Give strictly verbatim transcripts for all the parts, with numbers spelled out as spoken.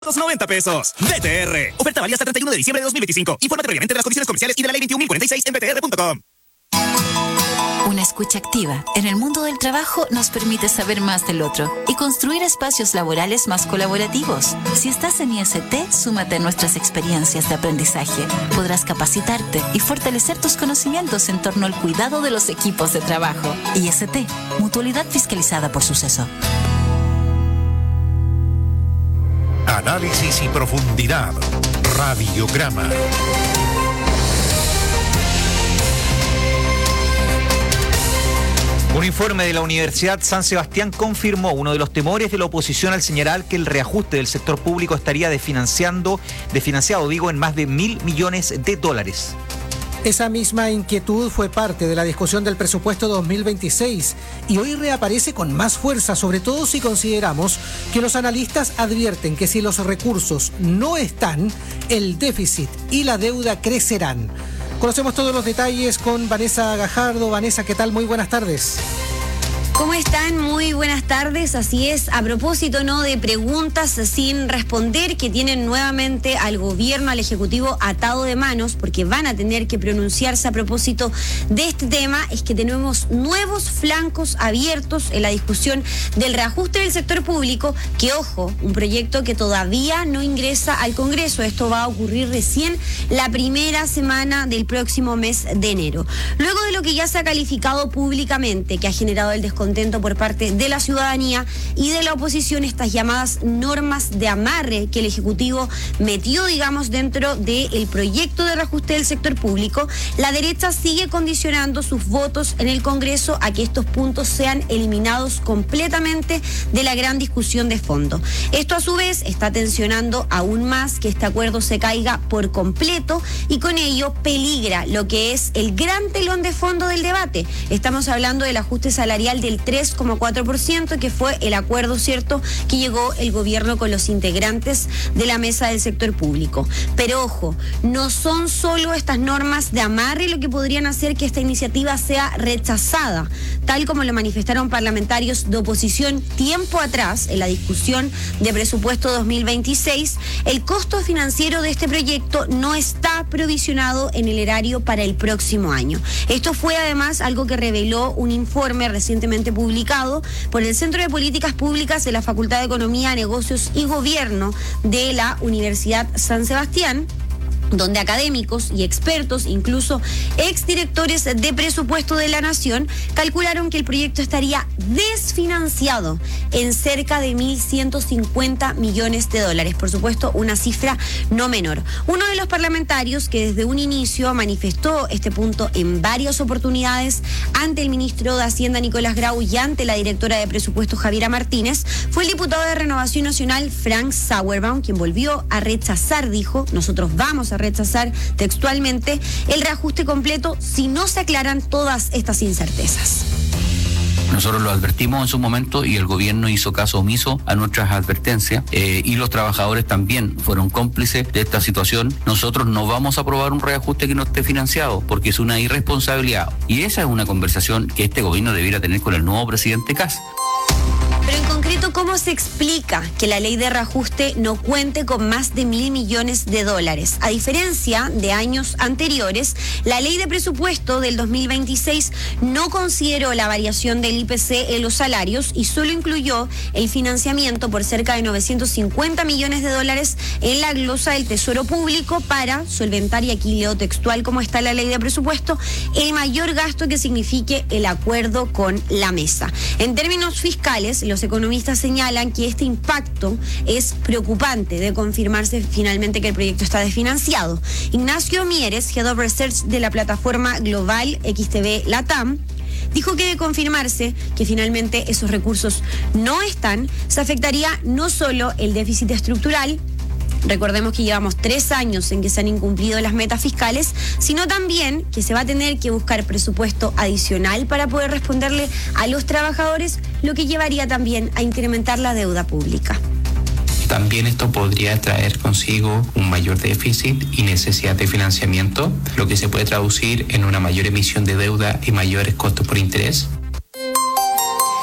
noventa pesos. B T R. Oferta válida hasta treinta y uno de diciembre de dos mil veinticinco. Infórmate previamente de las condiciones comerciales y de la ley veintiún mil cuarenta y seis en b t r punto com. Una escucha activa en el mundo del trabajo nos permite saber más del otro y construir espacios laborales más colaborativos. Si estás en I S T, súmate a nuestras experiencias de aprendizaje. Podrás capacitarte y fortalecer tus conocimientos en torno al cuidado de los equipos de trabajo. I S T, mutualidad fiscalizada por Suceso. Análisis y profundidad. Radiograma. Un informe de la Universidad San Sebastián confirmó uno de los temores de la oposición al señalar que el reajuste del sector público estaría desfinanciando, desfinanciado, digo, en más de mil millones de dólares. Esa misma inquietud fue parte de la discusión del presupuesto dos mil veintiséis y hoy reaparece con más fuerza, sobre todo si consideramos que los analistas advierten que si los recursos no están, el déficit y la deuda crecerán. Conocemos todos los detalles con Vanessa Gajardo. Vanessa, ¿qué tal? Muy buenas tardes. ¿Cómo están? Muy buenas tardes. Así es, a propósito, ¿no?, de preguntas sin responder que tienen nuevamente al gobierno, al Ejecutivo atado de manos, porque van a tener que pronunciarse a propósito de este tema, es que tenemos nuevos flancos abiertos en la discusión del reajuste del sector público, que, ojo, un proyecto que todavía no ingresa al Congreso. Esto va a ocurrir recién la primera semana del próximo mes de enero. Luego de lo que ya se ha calificado públicamente, que ha generado el descontento por parte de la ciudadanía y de la oposición, estas llamadas normas de amarre que el Ejecutivo metió, digamos, dentro del proyecto de reajuste del sector público, la derecha sigue condicionando sus votos en el Congreso a que estos puntos sean eliminados completamente de la gran discusión de fondo. Esto, a su vez, está tensionando aún más que este acuerdo se caiga por completo y con ello peligra lo que es el gran telón de fondo del debate. Estamos hablando del ajuste salarial del tres coma cuatro por ciento, que fue el acuerdo, ¿cierto?, que llegó el gobierno con los integrantes de la mesa del sector público. Pero ojo, no son solo estas normas de amarre lo que podrían hacer que esta iniciativa sea rechazada, tal como lo manifestaron parlamentarios de oposición tiempo atrás en la discusión de presupuesto dos mil veintiséis. El costo financiero de este proyecto no está provisionado en el erario para el próximo año. Esto fue además algo que reveló un informe recientemente publicado por el Centro de Políticas Públicas de la Facultad de Economía, Negocios y Gobierno de la Universidad San Sebastián, donde académicos y expertos, incluso exdirectores de presupuesto de la Nación, calcularon que el proyecto estaría desfinanciado en cerca de mil ciento cincuenta millones de dólares. Por supuesto, una cifra no menor. Uno de los parlamentarios que desde un inicio manifestó este punto en varias oportunidades ante el ministro de Hacienda, Nicolás Grau, y ante la directora de presupuesto, Javiera Martínez, fue el diputado de Renovación Nacional, Frank Sauerbaum, quien volvió a rechazar, dijo, nosotros vamos a rechazar textualmente el reajuste completo si no se aclaran todas estas incertezas. Nosotros lo advertimos en su momento y el gobierno hizo caso omiso a nuestras advertencias eh, y los trabajadores también fueron cómplices de esta situación. Nosotros no vamos a aprobar un reajuste que no esté financiado porque es una irresponsabilidad y esa es una conversación que este gobierno debiera tener con el nuevo presidente Kast. Pero en concreto, ¿cómo se explica que la ley de reajuste no cuente con más de mil millones de dólares? A diferencia de años anteriores, la ley de presupuesto del dos mil veintiséis no consideró la variación del I P C en los salarios y solo incluyó el financiamiento por cerca de novecientos cincuenta millones de dólares en la glosa del Tesoro Público para solventar, y aquí leo textual como está la ley de presupuesto, el mayor gasto que signifique el acuerdo con la mesa. En términos fiscales, los economistas señalan que este impacto es preocupante de confirmarse finalmente que el proyecto está desfinanciado. Ignacio Mieres, Head of Research de la plataforma global X T V Latam, dijo que de confirmarse que finalmente esos recursos no están, se afectaría no solo el déficit estructural, recordemos que llevamos tres años en que se han incumplido las metas fiscales, sino también que se va a tener que buscar presupuesto adicional para poder responderle a los trabajadores, lo que llevaría también a incrementar la deuda pública. También esto podría traer consigo un mayor déficit y necesidad de financiamiento, lo que se puede traducir en una mayor emisión de deuda y mayores costos por interés. A ver, y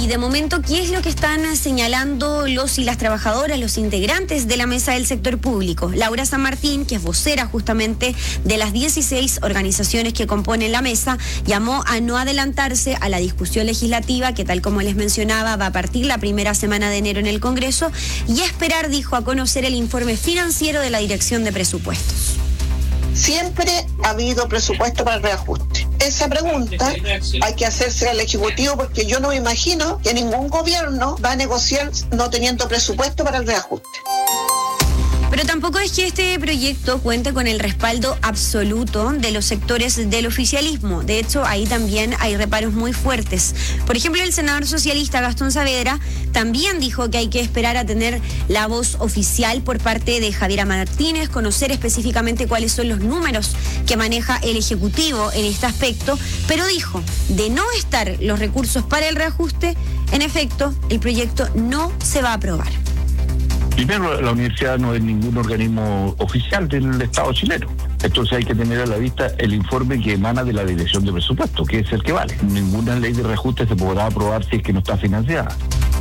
y de momento, ¿qué es lo que están señalando los y las trabajadoras, los integrantes de la mesa del sector público? Laura San Martín, que es vocera justamente de las dieciséis organizaciones que componen la mesa, llamó a no adelantarse a la discusión legislativa que, tal como les mencionaba, va a partir la primera semana de enero en el Congreso, y esperar, dijo, a conocer el informe financiero de la Dirección de Presupuestos. Siempre ha habido presupuesto para el reajuste. Esa pregunta hay que hacerse al Ejecutivo, porque yo no me imagino que ningún gobierno va a negociar no teniendo presupuesto para el reajuste. Pero tampoco es que este proyecto cuente con el respaldo absoluto de los sectores del oficialismo. De hecho, ahí también hay reparos muy fuertes. Por ejemplo, el senador socialista Gastón Saavedra también dijo que hay que esperar a tener la voz oficial por parte de Javiera Martínez, conocer específicamente cuáles son los números que maneja el Ejecutivo en este aspecto, pero dijo, de no estar los recursos para el reajuste, en efecto, el proyecto no se va a aprobar. Primero, la universidad no es ningún organismo oficial del Estado chileno. Entonces hay que tener a la vista el informe que emana de la Dirección de Presupuesto, que es el que vale. Ninguna ley de reajuste se podrá aprobar si es que no está financiada.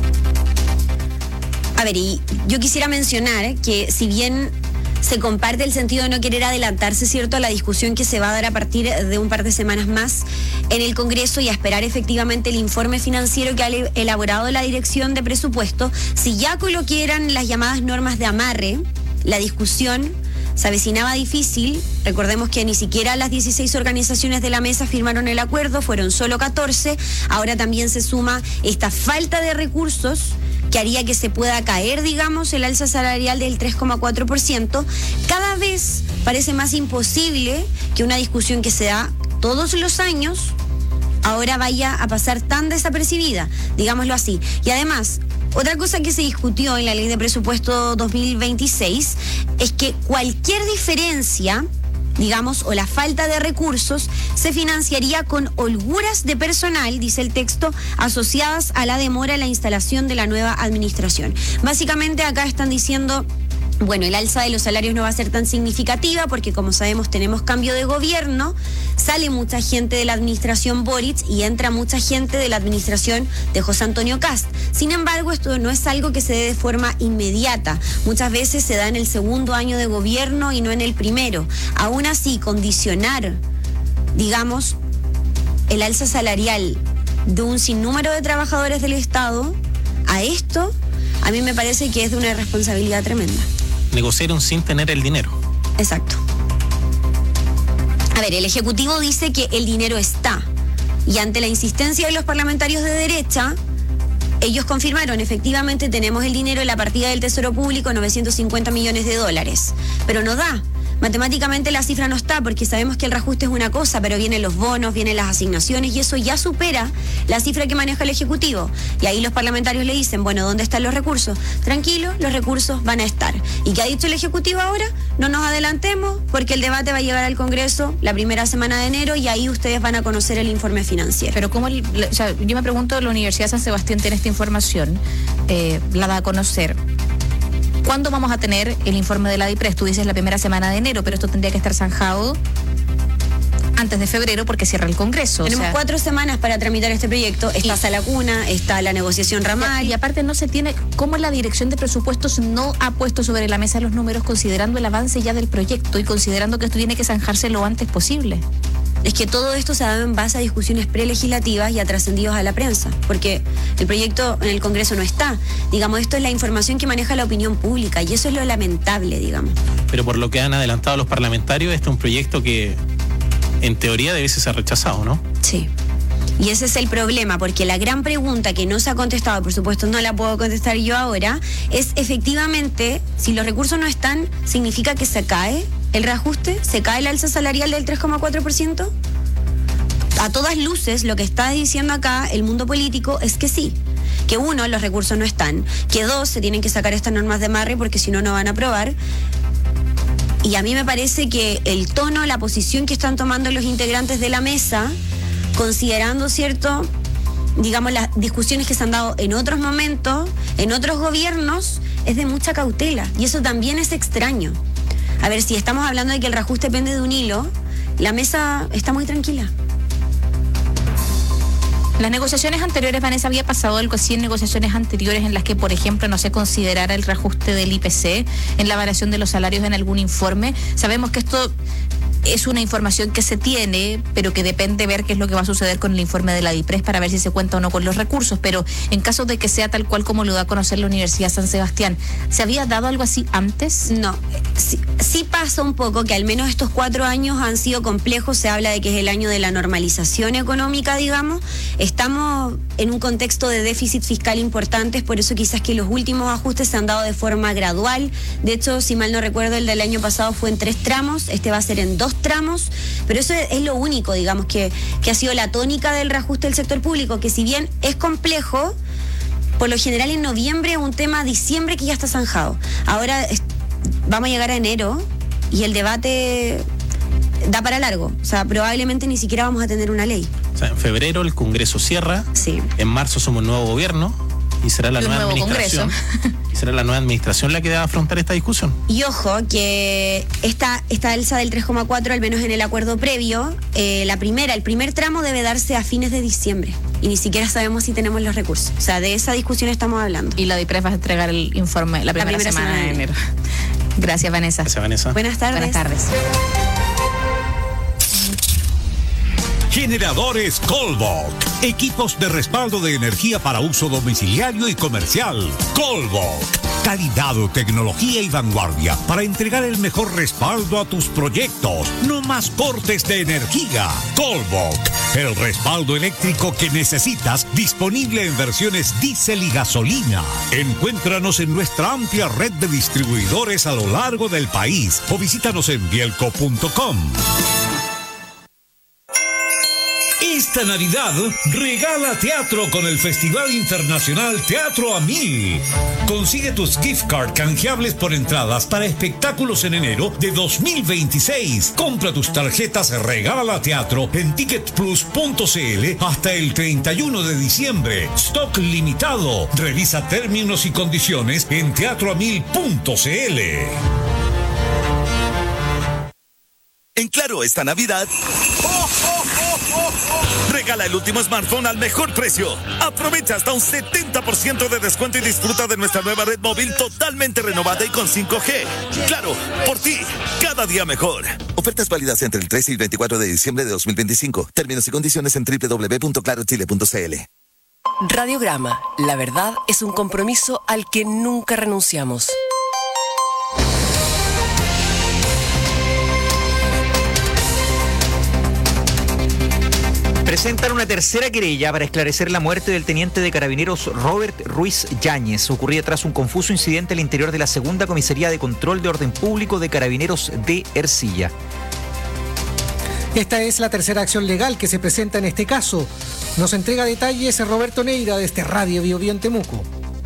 A ver, y yo quisiera mencionar que si bien se comparte el sentido de no querer adelantarse, ¿cierto?, a la discusión que se va a dar a partir de un par de semanas más en el Congreso y a esperar efectivamente el informe financiero que ha elaborado la Dirección de Presupuesto, si ya coloquieran las llamadas normas de amarre, la discusión se avecinaba difícil. Recordemos que ni siquiera las dieciséis organizaciones de la mesa firmaron el acuerdo, fueron solo catorce. Ahora también se suma esta falta de recursos que haría que se pueda caer, digamos, el alza salarial del tres coma cuatro por ciento. Cada vez parece más imposible que una discusión que se da todos los años ahora vaya a pasar tan desapercibida, digámoslo así. Y además, otra cosa que se discutió en la Ley de Presupuesto dos mil veintiséis es que cualquier diferencia, digamos, o la falta de recursos, se financiaría con holguras de personal, dice el texto, asociadas a la demora en la instalación de la nueva administración. Básicamente acá están diciendo, bueno, el alza de los salarios no va a ser tan significativa porque, como sabemos, tenemos cambio de gobierno, sale mucha gente de la administración Boric y entra mucha gente de la administración de José Antonio Kast. Sin embargo, esto no es algo que se dé de forma inmediata. Muchas veces se da en el segundo año de gobierno y no en el primero. Aún así, condicionar, digamos, el alza salarial de un sinnúmero de trabajadores del Estado a esto, a mí me parece que es de una irresponsabilidad tremenda. Negociaron sin tener el dinero. Exacto. A ver, el Ejecutivo dice que el dinero está, y ante la insistencia de los parlamentarios de derecha, ellos confirmaron, efectivamente tenemos el dinero en la partida del Tesoro Público, novecientos cincuenta millones de dólares, pero no da. Matemáticamente la cifra no está, porque sabemos que el reajuste es una cosa, pero vienen los bonos, vienen las asignaciones, y eso ya supera la cifra que maneja el Ejecutivo. Y ahí los parlamentarios le dicen, bueno, ¿dónde están los recursos? Tranquilo, los recursos van a estar. ¿Y qué ha dicho el Ejecutivo ahora? No nos adelantemos, porque el debate va a llegar al Congreso la primera semana de enero, y ahí ustedes van a conocer el informe financiero. Pero ¿cómo? El, o sea, yo me pregunto, la Universidad de San Sebastián tiene esta información, eh, la da a conocer. ¿Cuándo vamos a tener el informe de la DIPRES? Tú dices la primera semana de enero, pero esto tendría que estar zanjado antes de febrero porque cierra el Congreso. Tenemos o sea, cuatro semanas para tramitar este proyecto. Está y, Sala Cuna, está la negociación ramal. Y, y aparte no se tiene, ¿cómo la Dirección de Presupuestos no ha puesto sobre la mesa los números considerando el avance ya del proyecto y considerando que esto tiene que zanjarse lo antes posible? Es que todo esto se ha dado en base a discusiones prelegislativas y a trascendidos a la prensa, porque el proyecto en el Congreso no está. Digamos, esto es la información que maneja la opinión pública y eso es lo lamentable, digamos. Pero por lo que han adelantado los parlamentarios, este es un proyecto que en teoría debe ser rechazado, ¿no? Sí. Y ese es el problema, porque la gran pregunta que no se ha contestado, por supuesto no la puedo contestar yo ahora, es efectivamente, si los recursos no están, ¿significa que se cae el reajuste? ¿Se cae el alza salarial del tres coma cuatro por ciento? A todas luces, lo que está diciendo acá el mundo político es que sí. Que uno, los recursos no están. Que dos, se tienen que sacar estas normas de amarre porque si no, no van a aprobar. Y a mí me parece que el tono, la posición que están tomando los integrantes de la mesa, considerando, ¿cierto?, digamos, las discusiones que se han dado en otros momentos, en otros gobiernos, es de mucha cautela. Y eso también es extraño. A ver, si estamos hablando de que el reajuste depende de un hilo, la mesa está muy tranquila. Las negociaciones anteriores, Vanessa, había pasado algo así en negociaciones anteriores en las que, por ejemplo, no se considerara el reajuste del I P C en la variación de los salarios en algún informe. Sabemos que esto es una información que se tiene, pero que depende ver qué es lo que va a suceder con el informe de la DIPRES para ver si se cuenta o no con los recursos. Pero en caso de que sea tal cual como lo da a conocer la Universidad San Sebastián, ¿se había dado algo así antes? No, sí, sí pasa un poco que al menos estos cuatro años han sido complejos. Se habla de que es el año de la normalización económica, digamos. Estamos en un contexto de déficit fiscal importantes, por eso quizás que los últimos ajustes se han dado de forma gradual. De hecho, si mal no recuerdo, el del año pasado fue en tres tramos, este va a ser en dos tramos, pero eso es lo único, digamos, que, que ha sido la tónica del reajuste del sector público, que si bien es complejo, por lo general en noviembre es un tema, diciembre que ya está zanjado. Ahora es, vamos a llegar a enero y el debate da para largo, o sea, probablemente ni siquiera vamos a tener una ley. O sea, en febrero el Congreso cierra, sí. En marzo somos nuevo gobierno y será la un nueva nuevo administración. Congreso. Y será la nueva administración la que deba afrontar esta discusión. Y ojo, que esta, esta alza del tres coma cuatro, al menos en el acuerdo previo, eh, la primera, el primer tramo debe darse a fines de diciembre. Y ni siquiera sabemos si tenemos los recursos. O sea, de esa discusión estamos hablando. Y la DIPRES va a entregar el informe la primera, la primera semana, semana de enero. Gracias, Vanessa. Gracias, Vanessa. Buenas tardes. Buenas tardes. Generadores Colbok. Equipos de respaldo de energía para uso domiciliario y comercial. Colbok. Calidad, tecnología y vanguardia para entregar el mejor respaldo a tus proyectos. No más cortes de energía. Colbok. El respaldo eléctrico que necesitas, disponible en versiones diésel y gasolina. Encuéntranos en nuestra amplia red de distribuidores a lo largo del país o visítanos en bielco punto com. Esta Navidad regala teatro con el Festival Internacional Teatro a Mil. Consigue tus gift card canjeables por entradas para espectáculos en enero de dos mil veintiséis. Compra tus tarjetas Regala Teatro en ticket plus punto c l hasta el treinta y uno de diciembre. Stock limitado. Revisa términos y condiciones en teatro a mil punto c l. En Claro, esta Navidad, ¡oh, oh, oh, oh, oh! Regala el último smartphone al mejor precio. Aprovecha hasta un setenta por ciento de descuento y disfruta de nuestra nueva red móvil totalmente renovada y con cinco G. Claro, por ti, cada día mejor. Ofertas válidas entre el trece y el veinticuatro de diciembre de dos mil veinticinco. Términos y condiciones en doble u doble u doble u punto claro chile punto c l. Radiograma. La verdad es un compromiso al que nunca renunciamos. Presentan una tercera querella para esclarecer la muerte del teniente de carabineros Robert Ruiz Yáñez, ocurrida tras un confuso incidente al interior de la segunda comisaría de control de orden público de Carabineros de Ercilla. Esta es la tercera acción legal que se presenta en este caso. Nos entrega detalles Roberto Neira desde Radio Bio Bio en Temuco.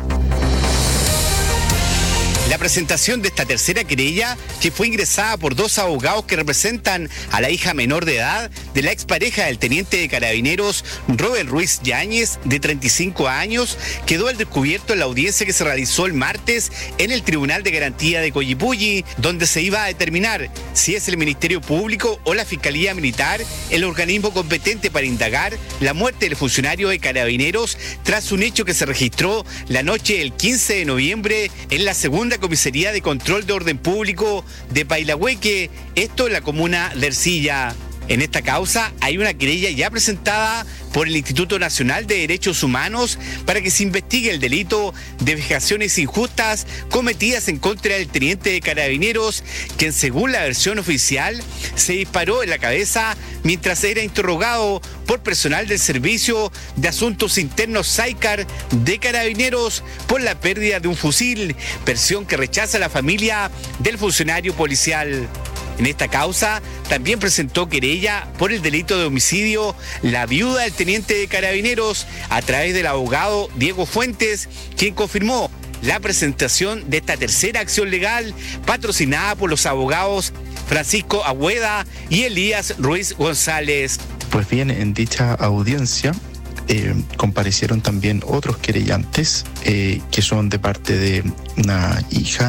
La presentación de esta tercera querella, que fue ingresada por dos abogados que representan a la hija menor de edad de la expareja del teniente de carabineros Robert Ruiz Yáñez, de treinta y cinco años, quedó al descubierto en la audiencia que se realizó el martes en el Tribunal de Garantía de Coyipulli, donde se iba a determinar si es el Ministerio Público o la Fiscalía Militar el organismo competente para indagar la muerte del funcionario de carabineros tras un hecho que se registró la noche del quince de noviembre en la segunda Comisaría de Control de Orden Público de Pailahueque, esto en la comuna de Ercilla. En esta causa hay una querella ya presentada por el Instituto Nacional de Derechos Humanos para que se investigue el delito de vejaciones injustas cometidas en contra del teniente de carabineros, quien según la versión oficial se disparó en la cabeza mientras era interrogado por personal del Servicio de Asuntos Internos SAICAR de Carabineros por la pérdida de un fusil, versión que rechaza la familia del funcionario policial. En esta causa también presentó querella por el delito de homicidio la viuda del teniente de carabineros a través del abogado Diego Fuentes, quien confirmó la presentación de esta tercera acción legal patrocinada por los abogados Francisco Agüeda y Elías Ruiz González. Pues bien, en dicha audiencia eh, comparecieron también otros querellantes eh, que son de parte de una hija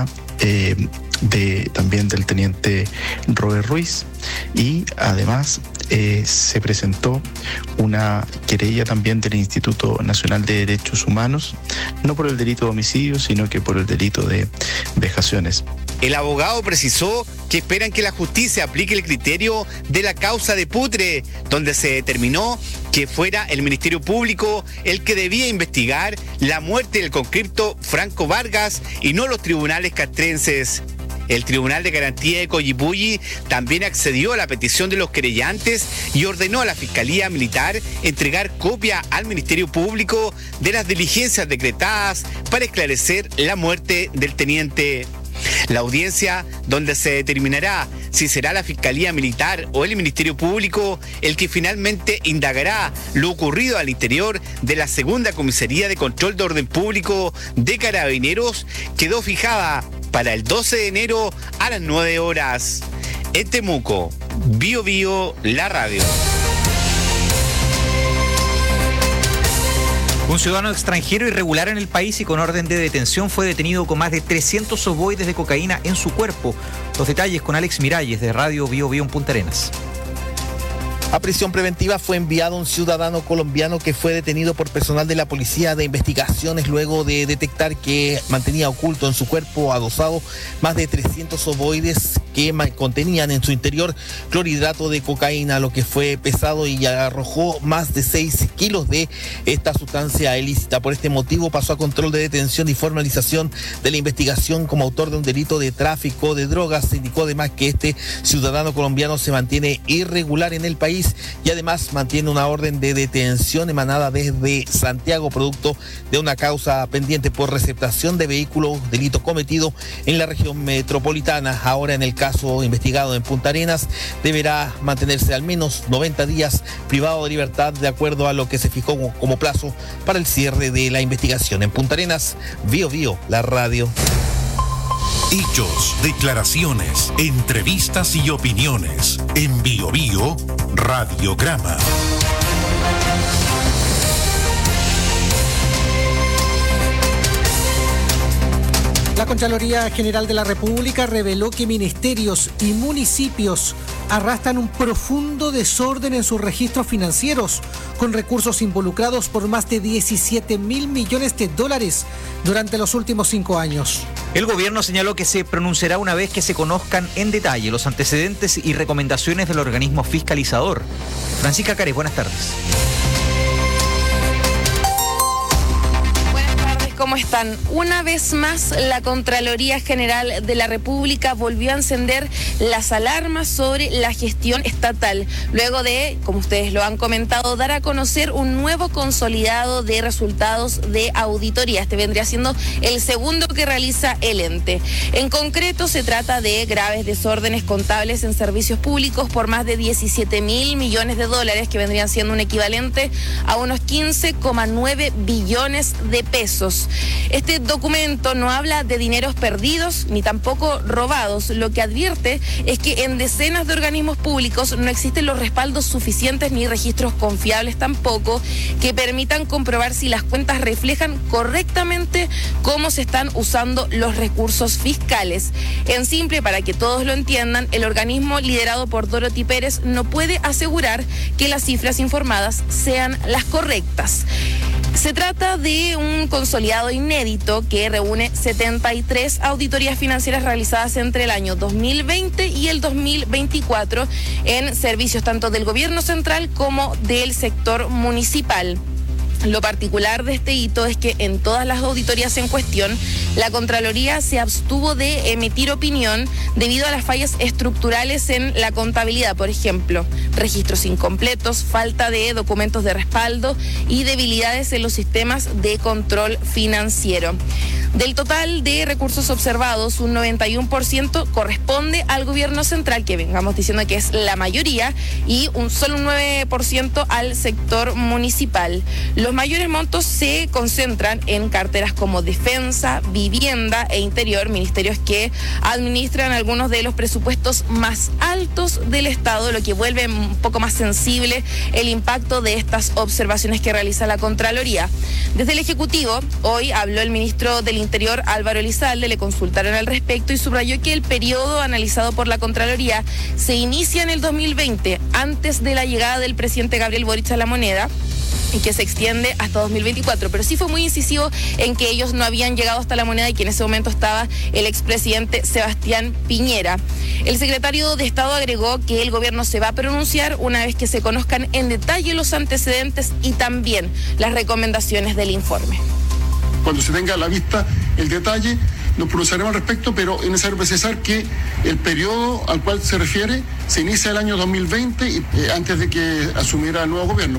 eh, de, también del teniente Robert Ruiz, y además eh, se presentó una querella también del Instituto Nacional de Derechos Humanos, no por el delito de homicidio, sino que por el delito de vejaciones. El abogado precisó que esperan que la justicia aplique el criterio de la causa de Putre, donde se determinó que fuera el Ministerio Público el que debía investigar la muerte del conscripto Franco Vargas y no los tribunales castrenses. El Tribunal de Garantía de Coyipulli también accedió a la petición de los querellantes y ordenó a la Fiscalía Militar entregar copia al Ministerio Público de las diligencias decretadas para esclarecer la muerte del teniente. La audiencia, donde se determinará si será la Fiscalía Militar o el Ministerio Público el que finalmente indagará lo ocurrido al interior de la Segunda Comisaría de Control de Orden Público de Carabineros, quedó fijada para el doce de enero a las nueve horas. En Temuco, Bio Bio, la radio. Un ciudadano extranjero irregular en el país y con orden de detención fue detenido con más de trescientos ovoides de cocaína en su cuerpo. Los detalles con Alex Miralles de Radio Bio Bio en Punta Arenas. A prisión preventiva fue enviado un ciudadano colombiano que fue detenido por personal de la Policía de Investigaciones luego de detectar que mantenía oculto en su cuerpo adosado más de trescientos ovoides que contenían en su interior clorhidrato de cocaína, lo que fue pesado y arrojó más de seis kilos de esta sustancia ilícita. Por este motivo pasó a control de detención y formalización de la investigación como autor de un delito de tráfico de drogas. Se indicó además que este ciudadano colombiano se mantiene irregular en el país y además mantiene una orden de detención emanada desde Santiago, producto de una causa pendiente por receptación de vehículos, delito cometido en la región metropolitana. Ahora, en el caso investigado en Punta Arenas, deberá mantenerse al menos noventa días privado de libertad, de acuerdo a lo que se fijó como plazo para el cierre de la investigación. En Punta Arenas, Bio Bio, la radio. Hechos, declaraciones, entrevistas y opiniones. En Bio Bio, Radiograma. La Contraloría General de la República reveló que ministerios y municipios arrastran un profundo desorden en sus registros financieros, con recursos involucrados por más de diecisiete mil millones de dólares durante los últimos cinco años. El gobierno señaló que se pronunciará una vez que se conozcan en detalle los antecedentes y recomendaciones del organismo fiscalizador. Francisca Cárez, buenas tardes. ¿Cómo están? Una vez más, la Contraloría General de la República volvió a encender las alarmas sobre la gestión estatal, luego de, como ustedes lo han comentado, dar a conocer un nuevo consolidado de resultados de auditoría. Este vendría siendo el segundo que realiza el ente. En concreto, se trata de graves desórdenes contables en servicios públicos por más de diecisiete mil millones de dólares, que vendrían siendo un equivalente a unos quince coma nueve billones de pesos. Este documento no habla de dineros perdidos ni tampoco robados. Lo que advierte es que en decenas de organismos públicos no existen los respaldos suficientes ni registros confiables tampoco que permitan comprobar si las cuentas reflejan correctamente cómo se están usando los recursos fiscales. En simple, para que todos lo entiendan, el organismo liderado por Dorothy Pérez no puede asegurar que las cifras informadas sean las correctas. Se trata de un consolidado inédito que reúne setenta y tres auditorías financieras realizadas entre el año dos mil veinte y el dos mil veinticuatro en servicios tanto del gobierno central como del sector municipal. Lo particular de este hito es que en todas las auditorías en cuestión, la Contraloría se abstuvo de emitir opinión debido a las fallas estructurales en la contabilidad, por ejemplo, registros incompletos, falta de documentos de respaldo y debilidades en los sistemas de control financiero. Del total de recursos observados, un noventa y uno por ciento corresponde al gobierno central, que vengamos diciendo que es la mayoría, y un solo un nueve por ciento al sector municipal. Los mayores montos se concentran en carteras como defensa, vivienda e interior, ministerios que administran algunos de los presupuestos más altos del Estado, lo que vuelve un poco más sensible el impacto de estas observaciones que realiza la Contraloría. Desde el Ejecutivo, hoy habló el ministro del Interior, Álvaro Elizalde, le consultaron al respecto y subrayó que el periodo analizado por la Contraloría se inicia en el dos mil veinte, antes de la llegada del presidente Gabriel Boric a la moneda, y que se extiende hasta dos mil veinticuatro, pero sí fue muy incisivo en que ellos no habían llegado hasta la moneda y que en ese momento estaba el expresidente Sebastián Piñera. El secretario de Estado agregó que el gobierno se va a pronunciar una vez que se conozcan en detalle los antecedentes y también las recomendaciones del informe. Cuando se tenga a la vista el detalle, nos pronunciaremos al respecto, pero es necesario precisar que el periodo al cual se refiere se inicia el año dos mil veinte, y, eh, antes de que asumiera el nuevo gobierno.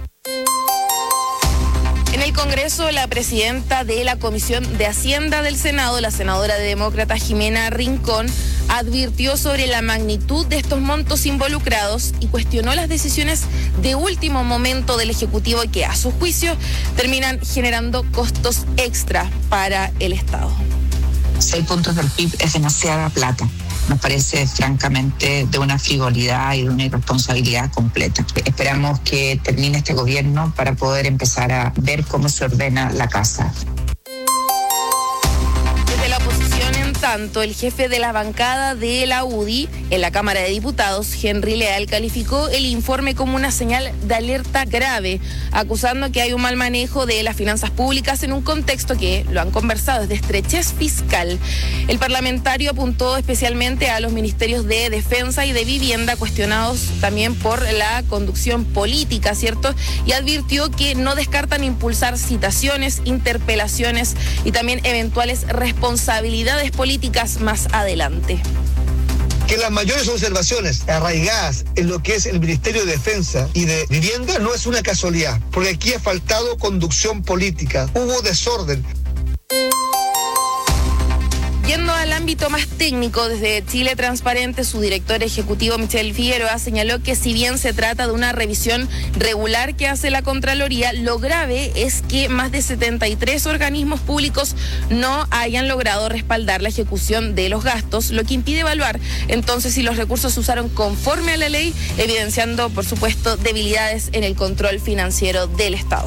En el Congreso, la presidenta de la Comisión de Hacienda del Senado, la senadora de Demócrata Jimena Rincón, advirtió sobre la magnitud de estos montos involucrados y cuestionó las decisiones de último momento del Ejecutivo que, a su juicio, terminan generando costos extra para el Estado. Seis puntos del P I B es demasiada plata. Nos parece francamente de una frivolidad y de una irresponsabilidad completa. Esperamos que termine este gobierno para poder empezar a ver cómo se ordena la casa. Desde la oposición, en tanto, el jefe de la bancada de la U D I en la Cámara de Diputados, Henry Leal, calificó el informe como una señal de alerta grave, acusando que hay un mal manejo de las finanzas públicas en un contexto que, lo han conversado, es de estrechez fiscal. El parlamentario apuntó especialmente a los ministerios de Defensa y de Vivienda, cuestionados también por la conducción política, ¿cierto? Y advirtió que no descartan impulsar citaciones, interpelaciones y también eventuales responsabilidades políticas más adelante. Que las mayores observaciones arraigadas en lo que es el Ministerio de Defensa y de Vivienda no es una casualidad, porque aquí ha faltado conducción política, hubo desorden. Yendo al ámbito más técnico, desde Chile Transparente, su director ejecutivo Michel Figueroa señaló que si bien se trata de una revisión regular que hace la Contraloría, lo grave es que más de setenta y tres organismos públicos no hayan logrado respaldar la ejecución de los gastos, lo que impide evaluar entonces si los recursos se usaron conforme a la ley, evidenciando, por supuesto, debilidades en el control financiero del Estado.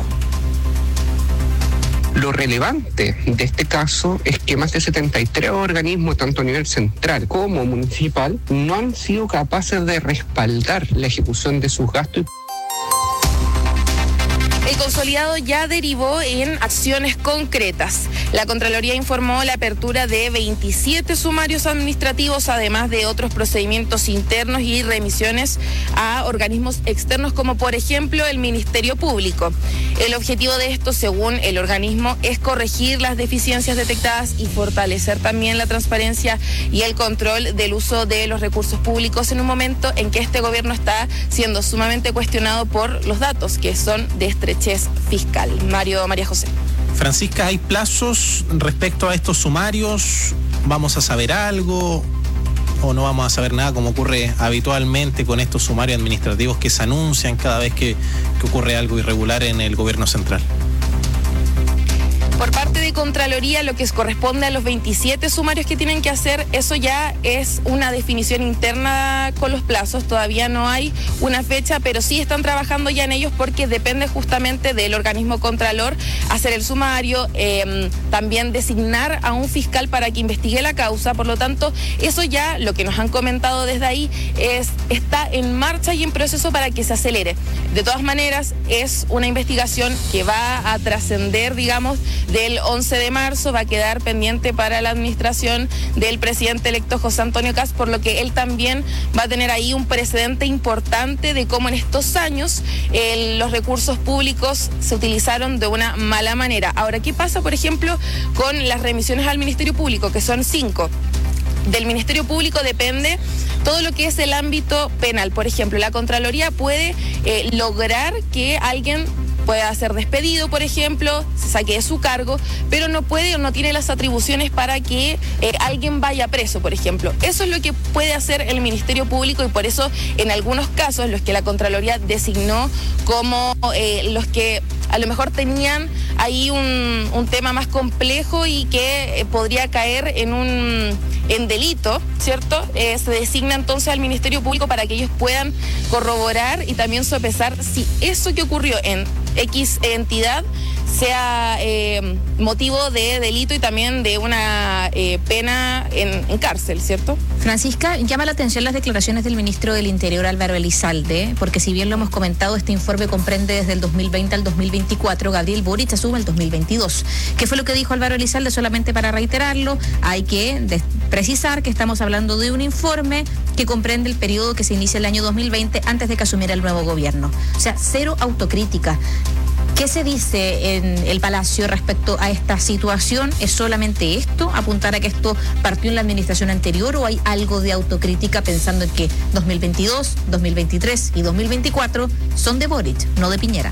Lo relevante de este caso es que más de setenta y tres organismos, tanto a nivel central como municipal, no han sido capaces de respaldar la ejecución de sus gastos. El consolidado ya derivó en acciones concretas. La Contraloría informó la apertura de veintisiete sumarios administrativos, además de otros procedimientos internos y remisiones a organismos externos, como por ejemplo el Ministerio Público. El objetivo de esto, según el organismo, es corregir las deficiencias detectadas y fortalecer también la transparencia y el control del uso de los recursos públicos en un momento en que este gobierno está siendo sumamente cuestionado por los datos que son de estrechez fiscal. Mario, María José. Francisca, ¿hay plazos respecto a estos sumarios? ¿Vamos a saber algo o no vamos a saber nada, como ocurre habitualmente con estos sumarios administrativos que se anuncian cada vez que, que ocurre algo irregular en el gobierno central? Por parte de Contraloría, lo que corresponde a los veintisiete sumarios que tienen que hacer, eso ya es una definición interna con los plazos. Todavía no hay una fecha, pero sí están trabajando ya en ellos, porque depende justamente del organismo Contralor hacer el sumario, eh, también designar a un fiscal para que investigue la causa. Por lo tanto, eso ya, lo que nos han comentado desde ahí, es está en marcha y en proceso para que se acelere. De todas maneras, es una investigación que va a trascender, digamos, del once de marzo, va a quedar pendiente para la administración del presidente electo José Antonio Kast, por lo que él también va a tener ahí un precedente importante de cómo en estos años eh, los recursos públicos se utilizaron de una mala manera. Ahora, ¿qué pasa, por ejemplo, con las remisiones al Ministerio Público, que son cinco? Del Ministerio Público depende todo lo que es el ámbito penal. Por ejemplo, la Contraloría puede eh, lograr que alguien pueda ser despedido, por ejemplo, se saque de su cargo, pero no puede o no tiene las atribuciones para que eh, alguien vaya preso, por ejemplo. Eso es lo que puede hacer el Ministerio Público y por eso en algunos casos los que la Contraloría designó como eh, los que a lo mejor tenían ahí un, un tema más complejo y que eh, podría caer en un en delito, ¿cierto? Eh, se designa entonces al Ministerio Público para que ellos puedan corroborar y también sopesar si eso que ocurrió en X entidad sea eh, motivo de delito y también de una eh, pena en, en cárcel, ¿cierto? Francisca, llama la atención las declaraciones del ministro del Interior, Álvaro Elizalde, porque si bien lo hemos comentado, este informe comprende desde el dos mil veinte al dos mil veinticuatro, Gabriel Boric asume el dos mil veintidós. ¿Qué fue lo que dijo Álvaro Elizalde? Solamente para reiterarlo, hay que des- precisar que estamos hablando de un informe que comprende el periodo que se inicia el año dos mil veinte antes de que asumiera el nuevo gobierno. O sea, cero autocrítica. ¿Qué se dice en el Palacio respecto a esta situación? ¿Es solamente esto, apuntar a que esto partió en la administración anterior o hay algo de autocrítica pensando en que dos mil veintidós, dos mil veintitrés y dos mil veinticuatro son de Boric, no de Piñera?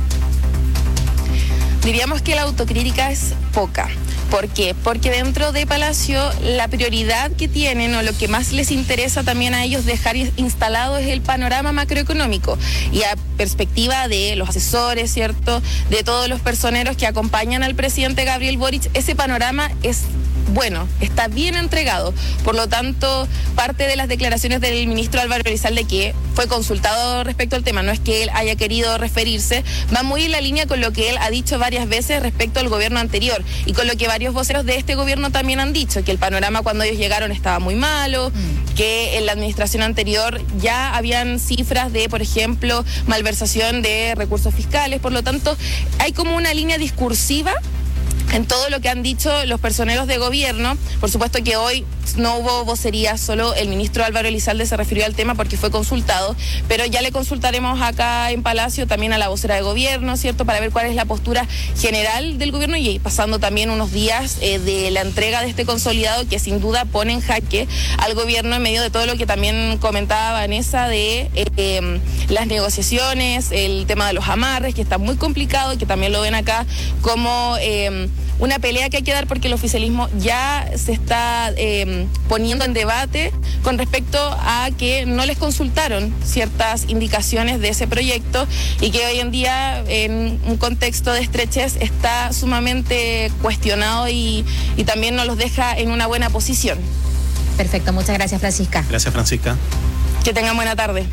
Diríamos que la autocrítica es poca. ¿Por qué? Porque dentro de Palacio la prioridad que tienen o lo que más les interesa también a ellos dejar instalado es el panorama macroeconómico y a perspectiva de los asesores, ¿cierto? De todos los personeros que acompañan al presidente Gabriel Boric, ese panorama es bueno, está bien entregado. Por lo tanto, parte de las declaraciones del ministro Álvaro Elizalde, que fue consultado respecto al tema, no es que él haya querido referirse, va muy en la línea con lo que él ha dicho varias veces respecto al gobierno anterior y con lo que varios voceros de este gobierno también han dicho, que el panorama cuando ellos llegaron estaba muy malo, mm. que en la administración anterior ya habían cifras de, por ejemplo, malversación de recursos fiscales. Por lo tanto, hay como una línea discursiva en todo lo que han dicho los personeros de gobierno. Por supuesto que hoy no hubo vocería, solo el ministro Álvaro Elizalde se refirió al tema porque fue consultado, pero ya le consultaremos acá en Palacio también a la vocera de gobierno, ¿cierto?, para ver cuál es la postura general del gobierno y pasando también unos días eh, de la entrega de este consolidado que sin duda pone en jaque al gobierno en medio de todo lo que también comentaba Vanessa de eh, eh, las negociaciones, el tema de los amarres, que está muy complicado, que también lo ven acá como Eh, una pelea que hay que dar porque el oficialismo ya se está eh, poniendo en debate con respecto a que no les consultaron ciertas indicaciones de ese proyecto y que hoy en día en un contexto de estrechez está sumamente cuestionado y, y también nos los deja en una buena posición. Perfecto, muchas gracias, Francisca. Gracias, Francisca. Que tengan buena tarde.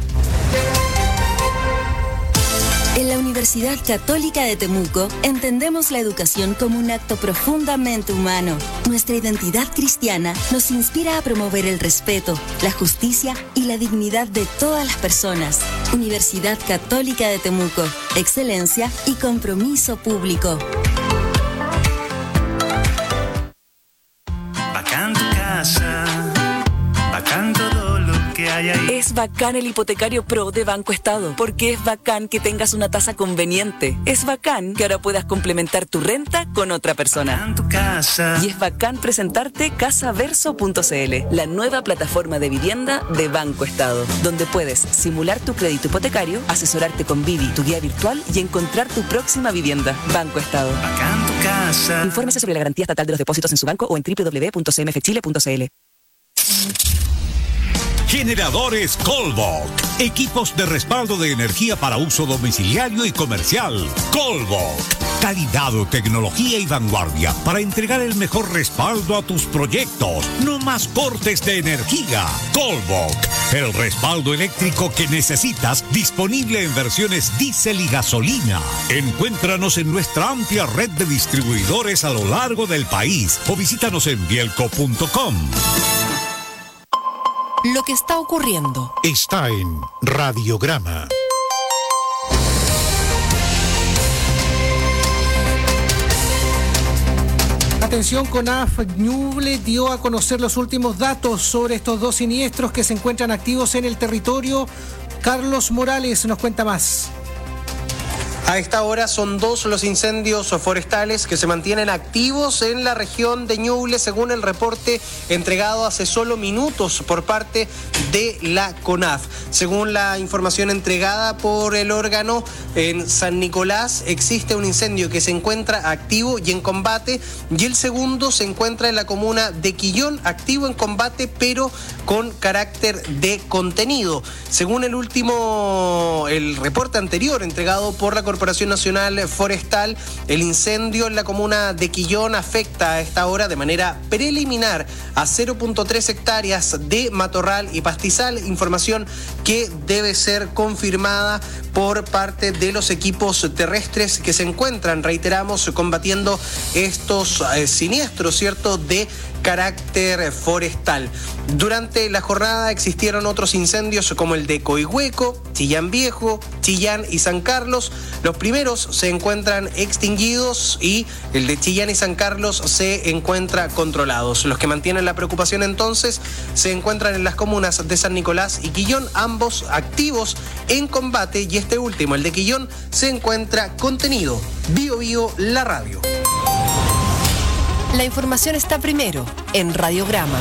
En la Universidad Católica de Temuco entendemos la educación como un acto profundamente humano. Nuestra identidad cristiana nos inspira a promover el respeto, la justicia y la dignidad de todas las personas. Universidad Católica de Temuco, excelencia y compromiso público. Bacán tu casa, bacán todo lo que hay ahí. Es bacán el hipotecario Pro de Banco Estado, porque es bacán que tengas una tasa conveniente. Es bacán que ahora puedas complementar tu renta con otra persona. Bacán tu casa. Y es bacán presentarte casaverso punto c l, la nueva plataforma de vivienda de Banco Estado, donde puedes simular tu crédito hipotecario, asesorarte con Vivi, tu guía virtual y encontrar tu próxima vivienda. Banco Estado. Bacán tu casa. Infórmese sobre la garantía estatal de los depósitos en su banco o en doble u doble u doble u punto c m f chile punto c l. Generadores Colbok. Equipos de respaldo de energía para uso domiciliario y comercial. Colbok. Calidad, tecnología y vanguardia para entregar el mejor respaldo a tus proyectos. No más cortes de energía. Colbok. El respaldo eléctrico que necesitas, disponible en versiones diésel y gasolina. Encuéntranos en nuestra amplia red de distribuidores a lo largo del país o visítanos en bielco punto com. Lo que está ocurriendo está en Radiograma. Atención, CONAF Ñuble dio a conocer los últimos datos sobre estos dos siniestros que se encuentran activos en el territorio. Carlos Morales nos cuenta más. A esta hora son dos los incendios forestales que se mantienen activos en la región de Ñuble, según el reporte entregado hace solo minutos por parte de la CONAF. Según la información entregada por el órgano, en San Nicolás existe un incendio que se encuentra activo y en combate, y el segundo se encuentra en la comuna de Quillón, activo en combate, pero con carácter de contenido. Según el último, el reporte anterior entregado por la Corporación Nacional Forestal, el incendio en la comuna de Quillón afecta a esta hora de manera preliminar a cero punto tres hectáreas de matorral y pastizal, información que debe ser confirmada por parte de los equipos terrestres que se encuentran, reiteramos, combatiendo estos eh, siniestros, ¿cierto?, de carácter forestal. Durante la jornada existieron otros incendios como el de Coihueco, Chillán Viejo, Chillán y San Carlos. Los primeros se encuentran extinguidos y el de Chillán y San Carlos se encuentra controlados. Los que mantienen la preocupación entonces se encuentran en las comunas de San Nicolás y Quillón, ambos activos en combate, y este último, el de Quillón, se encuentra contenido. Bio Bio, la radio. La información está primero en Radiograma.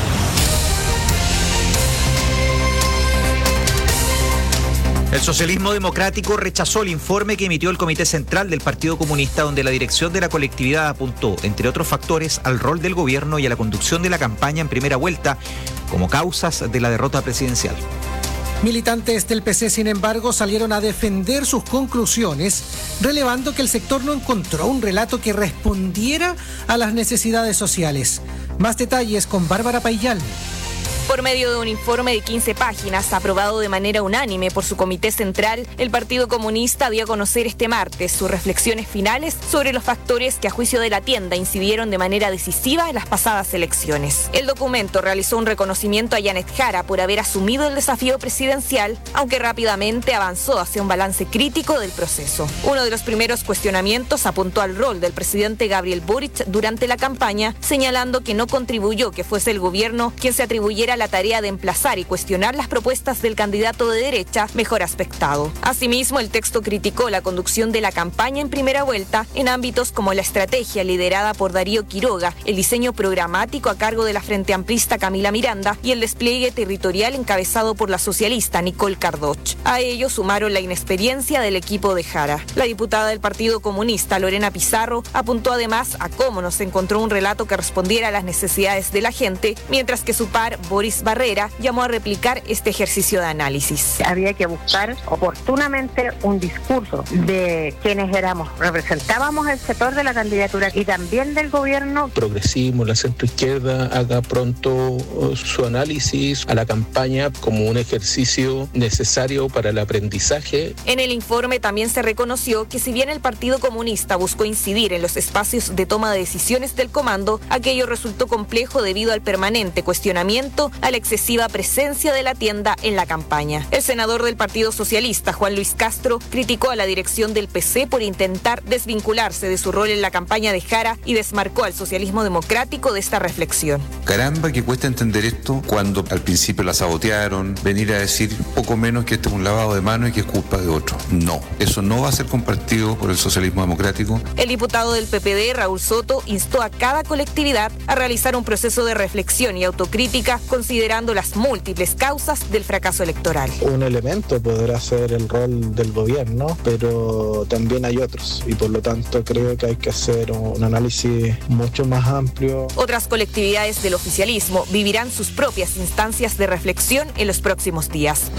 El socialismo democrático rechazó el informe que emitió el Comité Central del Partido Comunista, donde la dirección de la colectividad apuntó, entre otros factores, al rol del gobierno y a la conducción de la campaña en primera vuelta como causas de la derrota presidencial. Militantes del P C, sin embargo, salieron a defender sus conclusiones, relevando que el sector no encontró un relato que respondiera a las necesidades sociales. Más detalles con Bárbara Payal. Por medio de un informe de quince páginas, aprobado de manera unánime por su Comité Central, el Partido Comunista dio a conocer este martes sus reflexiones finales sobre los factores que a juicio de la tienda incidieron de manera decisiva en las pasadas elecciones. El documento realizó un reconocimiento a Janet Jara por haber asumido el desafío presidencial, aunque rápidamente avanzó hacia un balance crítico del proceso. Uno de los primeros cuestionamientos apuntó al rol del presidente Gabriel Boric durante la campaña, señalando que no contribuyó que fuese el gobierno quien se atribuyera la tarea de emplazar y cuestionar las propuestas del candidato de derecha mejor aspectado. Asimismo, el texto criticó la conducción de la campaña en primera vuelta en ámbitos como la estrategia liderada por Darío Quiroga, el diseño programático a cargo de la Frente Amplista Camila Miranda y el despliegue territorial encabezado por la socialista Nicole Cardoch. A ello sumaron la inexperiencia del equipo de Jara. La diputada del Partido Comunista, Lorena Pizarro, apuntó además a cómo no se encontró un relato que respondiera a las necesidades de la gente, mientras que su par, Boris Barrera, llamó a replicar este ejercicio de análisis. Había que buscar oportunamente un discurso de quienes éramos, representábamos el sector de la candidatura y también del gobierno. Progresismo, la centroizquierda haga pronto su análisis a la campaña como un ejercicio necesario para el aprendizaje. En el informe también se reconoció que si bien el Partido Comunista buscó incidir en los espacios de toma de decisiones del comando, aquello resultó complejo debido al permanente cuestionamiento a la excesiva presencia de la tienda en la campaña. El senador del Partido Socialista, Juan Luis Castro, criticó a la dirección del P C por intentar desvincularse de su rol en la campaña de Jara y desmarcó al socialismo democrático de esta reflexión. Caramba, que cuesta entender esto cuando al principio la sabotearon, venir a decir poco menos que este es un lavado de manos y que es culpa de otro. No, eso no va a ser compartido por el socialismo democrático. El diputado del P P D, Raúl Soto, instó a cada colectividad a realizar un proceso de reflexión y autocrítica considerando las múltiples causas del fracaso electoral. Un elemento podrá ser el rol del gobierno, pero también hay otros y por lo tanto creo que hay que hacer un análisis mucho más amplio. Otras colectividades del oficialismo vivirán sus propias instancias de reflexión en los próximos días.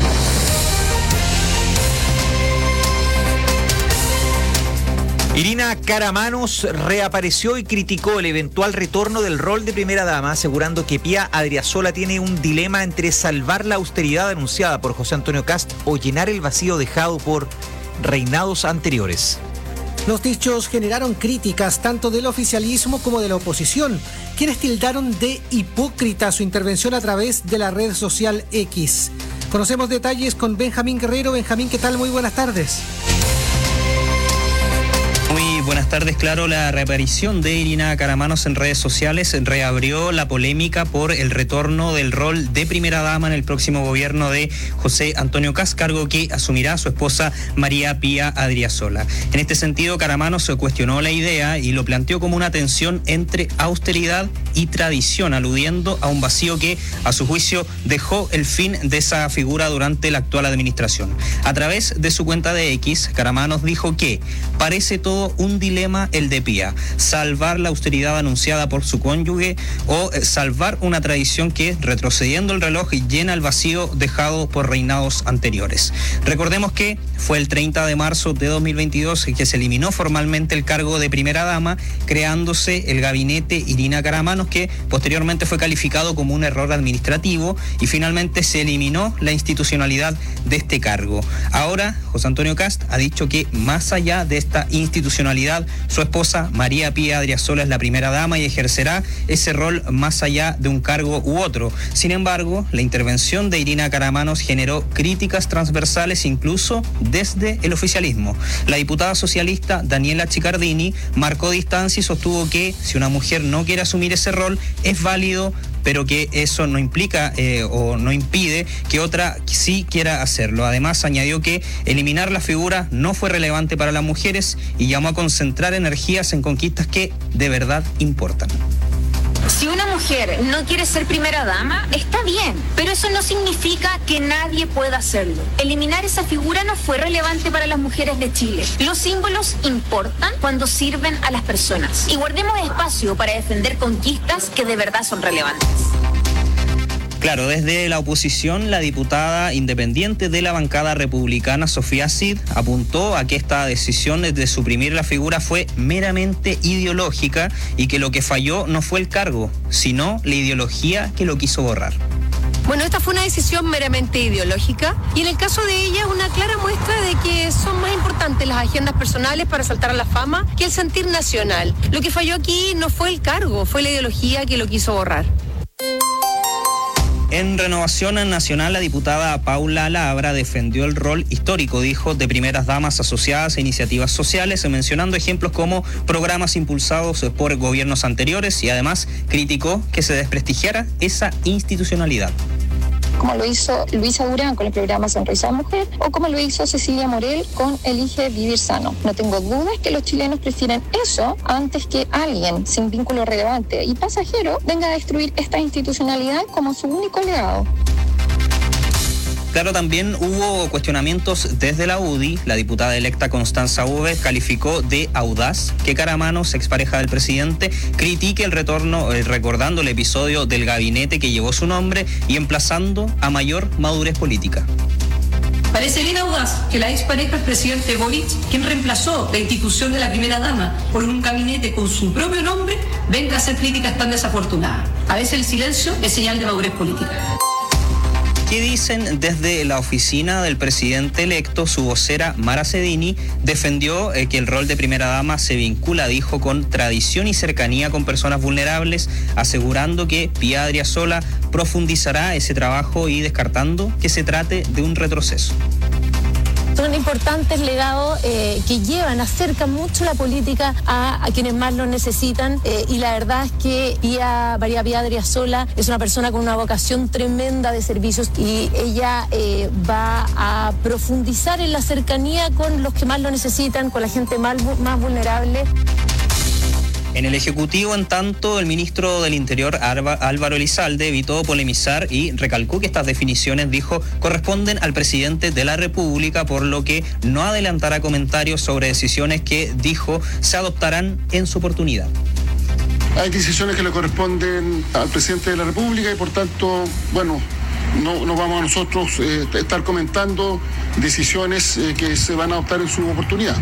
Irina Caramanos reapareció y criticó el eventual retorno del rol de primera dama, asegurando que Pía Adriasola tiene un dilema entre salvar la austeridad anunciada por José Antonio Kast o llenar el vacío dejado por reinados anteriores. Los dichos generaron críticas tanto del oficialismo como de la oposición, quienes tildaron de hipócrita su intervención a través de la red social X. Conocemos detalles con Benjamín Guerrero. Benjamín, ¿qué tal? Muy buenas tardes. Muy buenas tardes. Claro, la reaparición de Irina Karamanos en redes sociales reabrió la polémica por el retorno del rol de primera dama en el próximo gobierno de José Antonio Kast, cargo que asumirá su esposa María Pía Adriasola. En este sentido, Karamanos se cuestionó la idea y lo planteó como una tensión entre austeridad y tradición, aludiendo a un vacío que, a su juicio, dejó el fin de esa figura durante la actual administración. A través de su cuenta de X, Karamanos dijo que parece todo un dilema el de Pía, salvar la austeridad anunciada por su cónyuge o salvar una tradición que, retrocediendo el reloj, llena el vacío dejado por reinados anteriores. Recordemos que fue el treinta de marzo de dos mil veintidós que se eliminó formalmente el cargo de primera dama, creándose el gabinete Irina Karamanos, que posteriormente fue calificado como un error administrativo y finalmente se eliminó la institucionalidad de este cargo. Ahora, José Antonio Kast ha dicho que más allá de esta institucionalidad, su esposa María Pía Adriasola es la primera dama y ejercerá ese rol más allá de un cargo u otro. Sin embargo, la intervención de Irina Karamanos generó críticas transversales incluso desde el oficialismo. La diputada socialista Daniela Chiccardini marcó distancia y sostuvo que si una mujer no quiere asumir ese rol es válido, pero que eso no implica eh, o no impide que otra sí quiera hacerlo. Además, añadió que eliminar la figura no fue relevante para las mujeres y llamó a concentrar energías en conquistas que de verdad importan. Si una mujer no quiere ser primera dama, está bien, pero eso no significa que nadie pueda hacerlo. Eliminar esa figura no fue relevante para las mujeres de Chile. Los símbolos importan cuando sirven a las personas. Y guardemos espacio para defender conquistas que de verdad son relevantes. Claro, desde la oposición, la diputada independiente de la bancada republicana, Sofía Cid, apuntó a que esta decisión de suprimir la figura fue meramente ideológica y que lo que falló no fue el cargo, sino la ideología que lo quiso borrar. Bueno, esta fue una decisión meramente ideológica y en el caso de ella una clara muestra de que son más importantes las agendas personales para saltar a la fama que el sentir nacional. Lo que falló aquí no fue el cargo, fue la ideología que lo quiso borrar. En Renovación Nacional, la diputada Paula Labra defendió el rol histórico, dijo, de primeras damas asociadas a iniciativas sociales, mencionando ejemplos como programas impulsados por gobiernos anteriores y además criticó que se desprestigiara esa institucionalidad. Como lo hizo Luisa Durán con el programa Sonrisa Mujer o como lo hizo Cecilia Morel con Elige Vivir Sano. No tengo dudas que los chilenos prefieren eso antes que alguien sin vínculo relevante y pasajero venga a destruir esta institucionalidad como su único legado. Claro, también hubo cuestionamientos desde la U D I. La diputada electa Constanza Uve calificó de audaz que Karamanos, expareja del presidente, critique el retorno, eh, recordando el episodio del gabinete que llevó su nombre y emplazando a mayor madurez política. Parece bien audaz que la expareja del presidente Boric, quien reemplazó la institución de la primera dama por un gabinete con su propio nombre, venga a hacer críticas tan desafortunadas. A veces el silencio es señal de madurez política. ¿Qué dicen desde la oficina del presidente electo? Su vocera Mara Cedini defendió eh, que el rol de primera dama se vincula, dijo, con tradición y cercanía con personas vulnerables, asegurando que Pía Adriasola profundizará ese trabajo y descartando que se trate de un retroceso. Son importantes legados eh, que llevan, acercan mucho la política a, a quienes más lo necesitan eh, y la verdad es que Pía, María Pía Adriasola es una persona con una vocación tremenda de servicios y ella eh, va a profundizar en la cercanía con los que más lo necesitan, con la gente más, más vulnerable. En el Ejecutivo, en tanto, el ministro del Interior, Álvaro Elizalde, evitó polemizar y recalcó que estas definiciones, dijo, corresponden al presidente de la República, por lo que no adelantará comentarios sobre decisiones que, dijo, se adoptarán en su oportunidad. Hay decisiones que le corresponden al presidente de la República y, por tanto, bueno, no, no vamos a nosotros eh, estar comentando decisiones eh, que se van a adoptar en su oportunidad.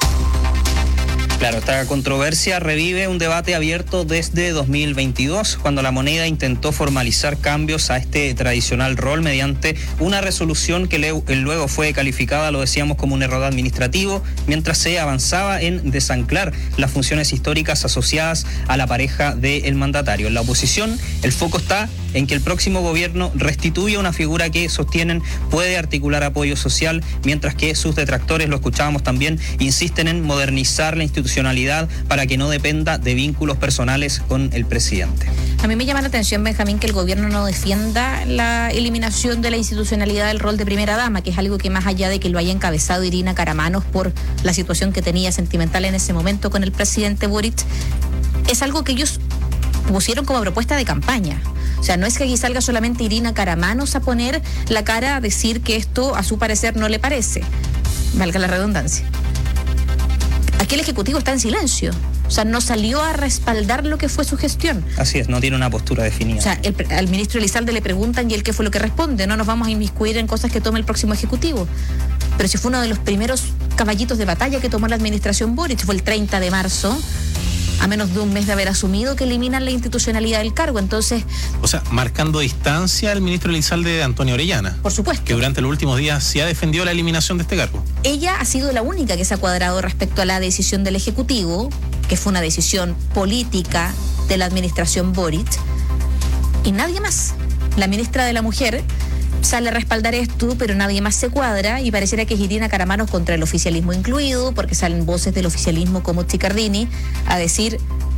Claro, esta controversia revive un debate abierto desde dos mil veintidós, cuando la moneda intentó formalizar cambios a este tradicional rol mediante una resolución que luego fue calificada, lo decíamos, como un error administrativo, mientras se avanzaba en desanclar las funciones históricas asociadas a la pareja del mandatario. En la oposición, el foco está en que el próximo gobierno restituya una figura que sostienen puede articular apoyo social, mientras que sus detractores, lo escuchábamos también, insisten en modernizar la institucionalidad para que no dependa de vínculos personales con el presidente. A mí me llama la atención, Benjamín, que el gobierno no defienda la eliminación de la institucionalidad del rol de primera dama, que es algo que, más allá de que lo haya encabezado Irina Karamanos por la situación que tenía sentimental en ese momento con el presidente Boric, es algo que ellos pusieron como propuesta de campaña. O sea, no es que aquí salga solamente Irina Karamanos a poner la cara a decir que esto a su parecer no le parece, valga la redundancia. Aquí el Ejecutivo está en silencio. O sea, no salió a respaldar lo que fue su gestión. Así es, no tiene una postura definida. O sea, el, al ministro Elizalde le preguntan y él qué fue lo que responde. No nos vamos a inmiscuir en cosas que tome el próximo Ejecutivo. Pero si fue uno de los primeros caballitos de batalla que tomó la administración Boric, fue el treinta de marzo, a menos de un mes de haber asumido, que eliminan la institucionalidad del cargo. Entonces, o sea, marcando distancia al ministro Elizalde de Antonio Orellana. Por supuesto. Que durante los últimos días sí ha defendido la eliminación de este cargo. Ella ha sido la única que se ha cuadrado respecto a la decisión del Ejecutivo, que fue una decisión política de la administración Boric, y nadie más. La ministra de la Mujer sale a respaldar esto, pero nadie más se cuadra, y pareciera que es Irina Karamanos contra el oficialismo incluido, porque salen voces del oficialismo como Chicardini a decir: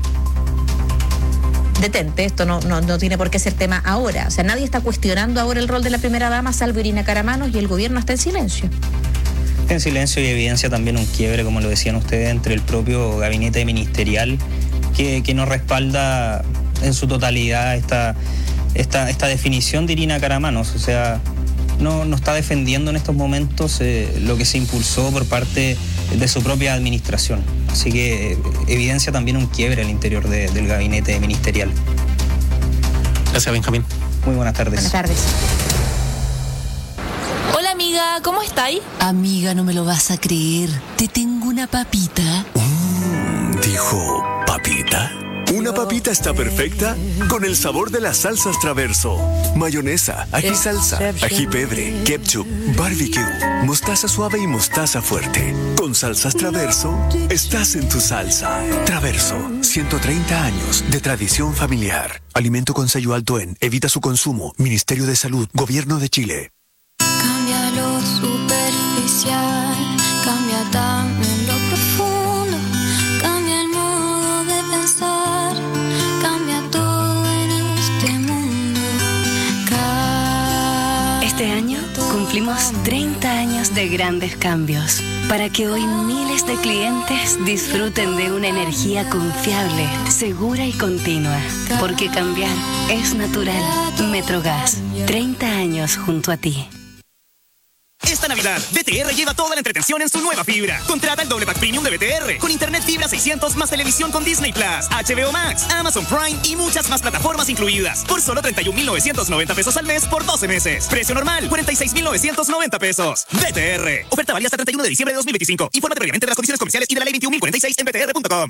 detente, esto no, no, no tiene por qué ser tema ahora. O sea, nadie está cuestionando ahora el rol de la primera dama, salvo Irina Karamanos, y el gobierno está en silencio. En silencio, y evidencia también un quiebre, como lo decían ustedes, entre el propio gabinete ministerial, que, que no respalda en su totalidad esta... Esta, esta definición de Irina Karamanos. O sea, no, no está defendiendo en estos momentos eh, lo que se impulsó por parte de su propia administración. Así que eh, evidencia también un quiebre al interior de, del gabinete ministerial. Gracias, Benjamín. Muy buenas tardes. Buenas tardes. Hola, amiga, ¿cómo estáis? Amiga, no me lo vas a creer. Te tengo una papita. Mm, dijo, ¿papita? Una papita está perfecta con el sabor de las salsas Traverso. Mayonesa, ají salsa, ají pebre, ketchup, barbecue, mostaza suave y mostaza fuerte. Con salsas Traverso, estás en tu salsa. Traverso, ciento treinta años de tradición familiar. Alimento con sello alto en Evita su consumo. Ministerio de Salud, Gobierno de Chile. Cambia lo superficial, cambia también lo profundo. Este año cumplimos treinta años de grandes cambios para que hoy miles de clientes disfruten de una energía confiable, segura y continua. Porque cambiar es natural. Metrogas, treinta años junto a ti. Esta Navidad, B T R lleva toda la entretención en su nueva fibra. Contrata el doble pack premium de B T R con internet fibra seiscientos más televisión con Disney Plus, H B O Max, Amazon Prime y muchas más plataformas incluidas por solo treinta y un mil novecientos noventa pesos al mes por doce meses. Precio normal, cuarenta y seis mil novecientos noventa pesos. B T R. Oferta válida hasta treinta y uno de diciembre de dos mil veinticinco. Infórmate previamente de las condiciones comerciales y de la ley veintiún mil cuarenta y seis en b t r punto com.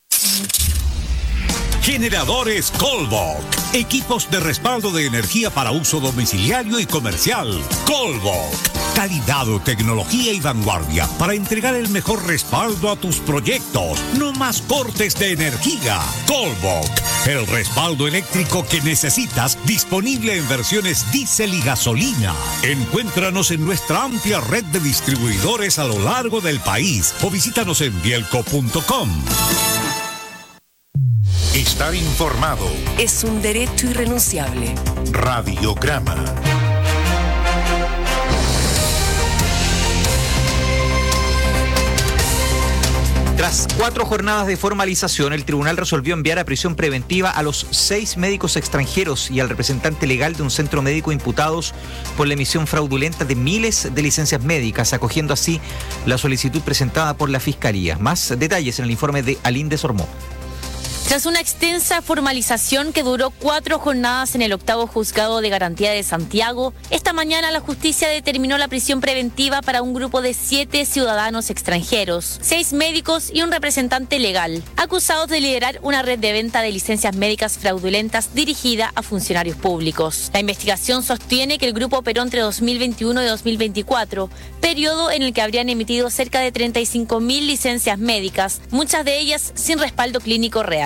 Generadores Colbok. Equipos de respaldo de energía para uso domiciliario y comercial. Colbok. Calidad, tecnología y vanguardia para entregar el mejor respaldo a tus proyectos. No más cortes de energía. Colbok. El respaldo eléctrico que necesitas, disponible en versiones diésel y gasolina. Encuéntranos en nuestra amplia red de distribuidores a lo largo del país o visítanos en bielco punto com. Estar informado es un derecho irrenunciable. Radiograma. Tras cuatro jornadas de formalización, el tribunal resolvió enviar a prisión preventiva a los seis médicos extranjeros y al representante legal de un centro médico imputados por la emisión fraudulenta de miles de licencias médicas, acogiendo así la solicitud presentada por la Fiscalía. Más detalles en el informe de Aline de Sormó. Tras una extensa formalización que duró cuatro jornadas en el octavo juzgado de garantía de Santiago, esta mañana la justicia determinó la prisión preventiva para un grupo de siete ciudadanos extranjeros, seis médicos y un representante legal, acusados de liderar una red de venta de licencias médicas fraudulentas dirigida a funcionarios públicos. La investigación sostiene que el grupo operó entre dos mil veintiuno y dos mil veinticuatro, periodo en el que habrían emitido cerca de treinta y cinco mil licencias médicas, muchas de ellas sin respaldo clínico real.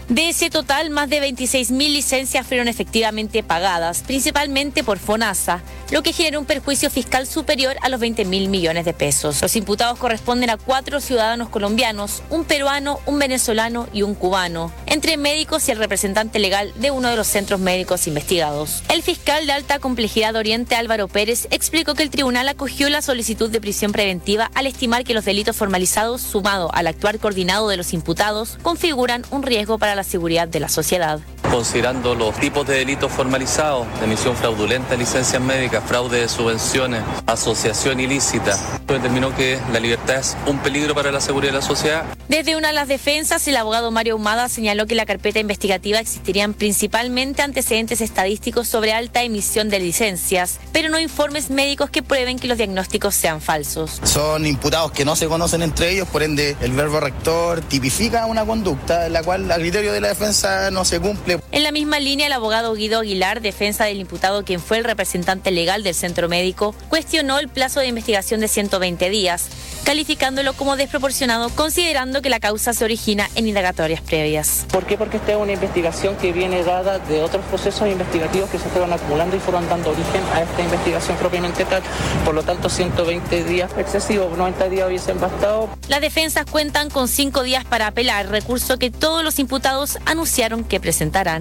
De ese total, más de veintiséis mil licencias fueron efectivamente pagadas, principalmente por FONASA, lo que generó un perjuicio fiscal superior a los veinte mil millones de pesos. Los imputados corresponden a cuatro ciudadanos colombianos, un peruano, un venezolano y un cubano, entre médicos y el representante legal de uno de los centros médicos investigados. El fiscal de alta complejidad Oriente, Álvaro Pérez, explicó que el tribunal acogió la solicitud de prisión preventiva al estimar que los delitos formalizados, sumado al actuar coordinado de los imputados, configuran un riesgo para la seguridad de la sociedad. Considerando los tipos de delitos formalizados, emisión fraudulenta de licencias médicas, fraude de subvenciones, asociación ilícita, determinó que la libertad es un peligro para la seguridad de la sociedad. Desde una de las defensas, el abogado Mario Ahumada señaló que en la carpeta investigativa existirían principalmente antecedentes estadísticos sobre alta emisión de licencias, pero no informes médicos que prueben que los diagnósticos sean falsos. Son imputados que no se conocen entre ellos, por ende el verbo rector tipifica una conducta en la cual a criterio de la defensa no se cumple. En la misma línea, el abogado Guido Aguilar, defensa del imputado quien fue el representante legal del centro médico, cuestionó el plazo de investigación de ciento veinte días, calificándolo como desproporcionado, considerando que la causa se origina en indagatorias previas. ¿Por qué? Porque esta es una investigación que viene dada de otros procesos investigativos que se fueron acumulando y fueron dando origen a esta investigación propiamente tal. Por lo tanto, ciento veinte días excesivos, noventa días hubiesen bastado. Las defensas cuentan con cinco días para apelar, recurso que todos los imputados anunciaron que presentarán.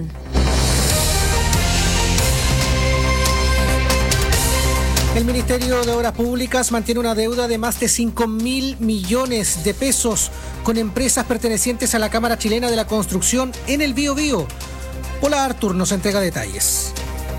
El Ministerio de Obras Públicas mantiene una deuda de más de cinco mil millones de pesos con empresas pertenecientes a la Cámara Chilena de la Construcción en el Biobío. Hola, Artur nos entrega detalles.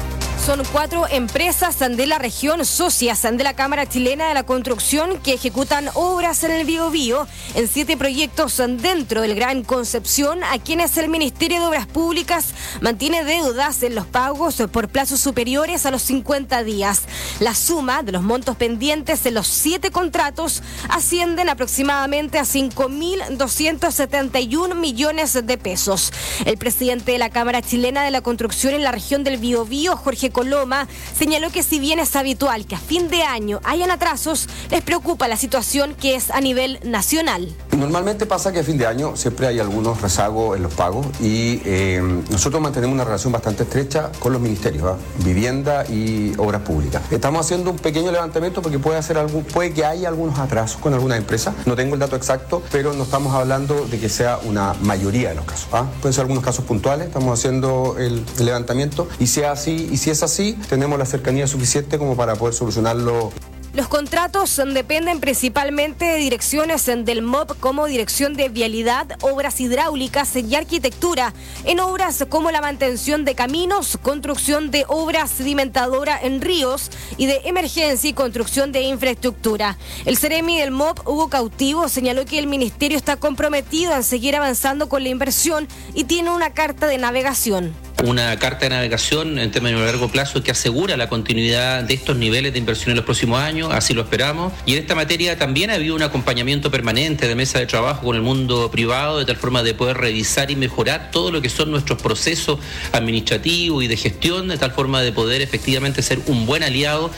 Son cuatro empresas de la región socias de la Cámara Chilena de la Construcción que ejecutan obras en el Biobío en siete proyectos dentro del Gran Concepción, a quienes el Ministerio de Obras Públicas mantiene deudas en los pagos por plazos superiores a los cincuenta días. La suma de los montos pendientes en los siete contratos ascienden aproximadamente a cinco mil doscientos setenta y un millones de pesos. El presidente de la Cámara Chilena de la Construcción en la región del Biobío, Jorge Coloma, señaló que si bien es habitual que a fin de año hayan atrasos, les preocupa la situación que es a nivel nacional. Normalmente pasa que a fin de año siempre hay algunos rezagos en los pagos y eh, nosotros mantenemos una relación bastante estrecha con los ministerios, ¿eh? Vivienda y Obras Públicas. Estamos haciendo un pequeño levantamiento porque puede, hacer algún, puede que haya algunos atrasos con algunas empresas. No tengo el dato exacto, pero no estamos hablando de que sea una mayoría de los casos. ¿eh? Pueden ser algunos casos puntuales, estamos haciendo el, el levantamiento y sea así, y si es así, tenemos la cercanía suficiente como para poder solucionarlo. Los contratos dependen principalmente de direcciones del M O P como Dirección de Vialidad, Obras Hidráulicas y Arquitectura, en obras como la mantención de caminos, construcción de obras sedimentadoras en ríos y de emergencia y construcción de infraestructura. El Ceremi del M O P, Hugo Cautivo, señaló que el Ministerio está comprometido en seguir avanzando con la inversión y tiene una carta de navegación. Una carta de navegación en términos de largo plazo que asegura la continuidad de estos niveles de inversión en los próximos años, así lo esperamos. Y en esta materia también ha habido un acompañamiento permanente de mesa de trabajo con el mundo privado, de tal forma de poder revisar y mejorar todo lo que son nuestros procesos administrativos y de gestión, de tal forma de poder efectivamente ser un buen aliado.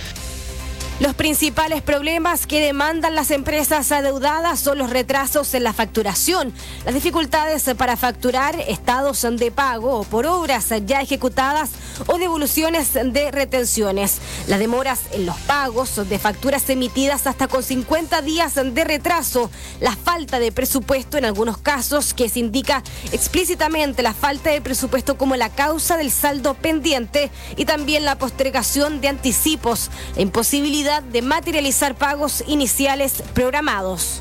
Los principales problemas que demandan las empresas adeudadas son los retrasos en la facturación, las dificultades para facturar estados de pago por obras ya ejecutadas o devoluciones de retenciones, las demoras en los pagos de facturas emitidas hasta con cincuenta días de retraso, la falta de presupuesto en algunos casos, que se indica explícitamente la falta de presupuesto como la causa del saldo pendiente, y también la postergación de anticipos, la imposibilidad de materializar pagos iniciales programados.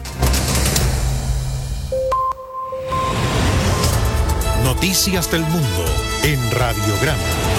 Noticias del Mundo en Radiograma.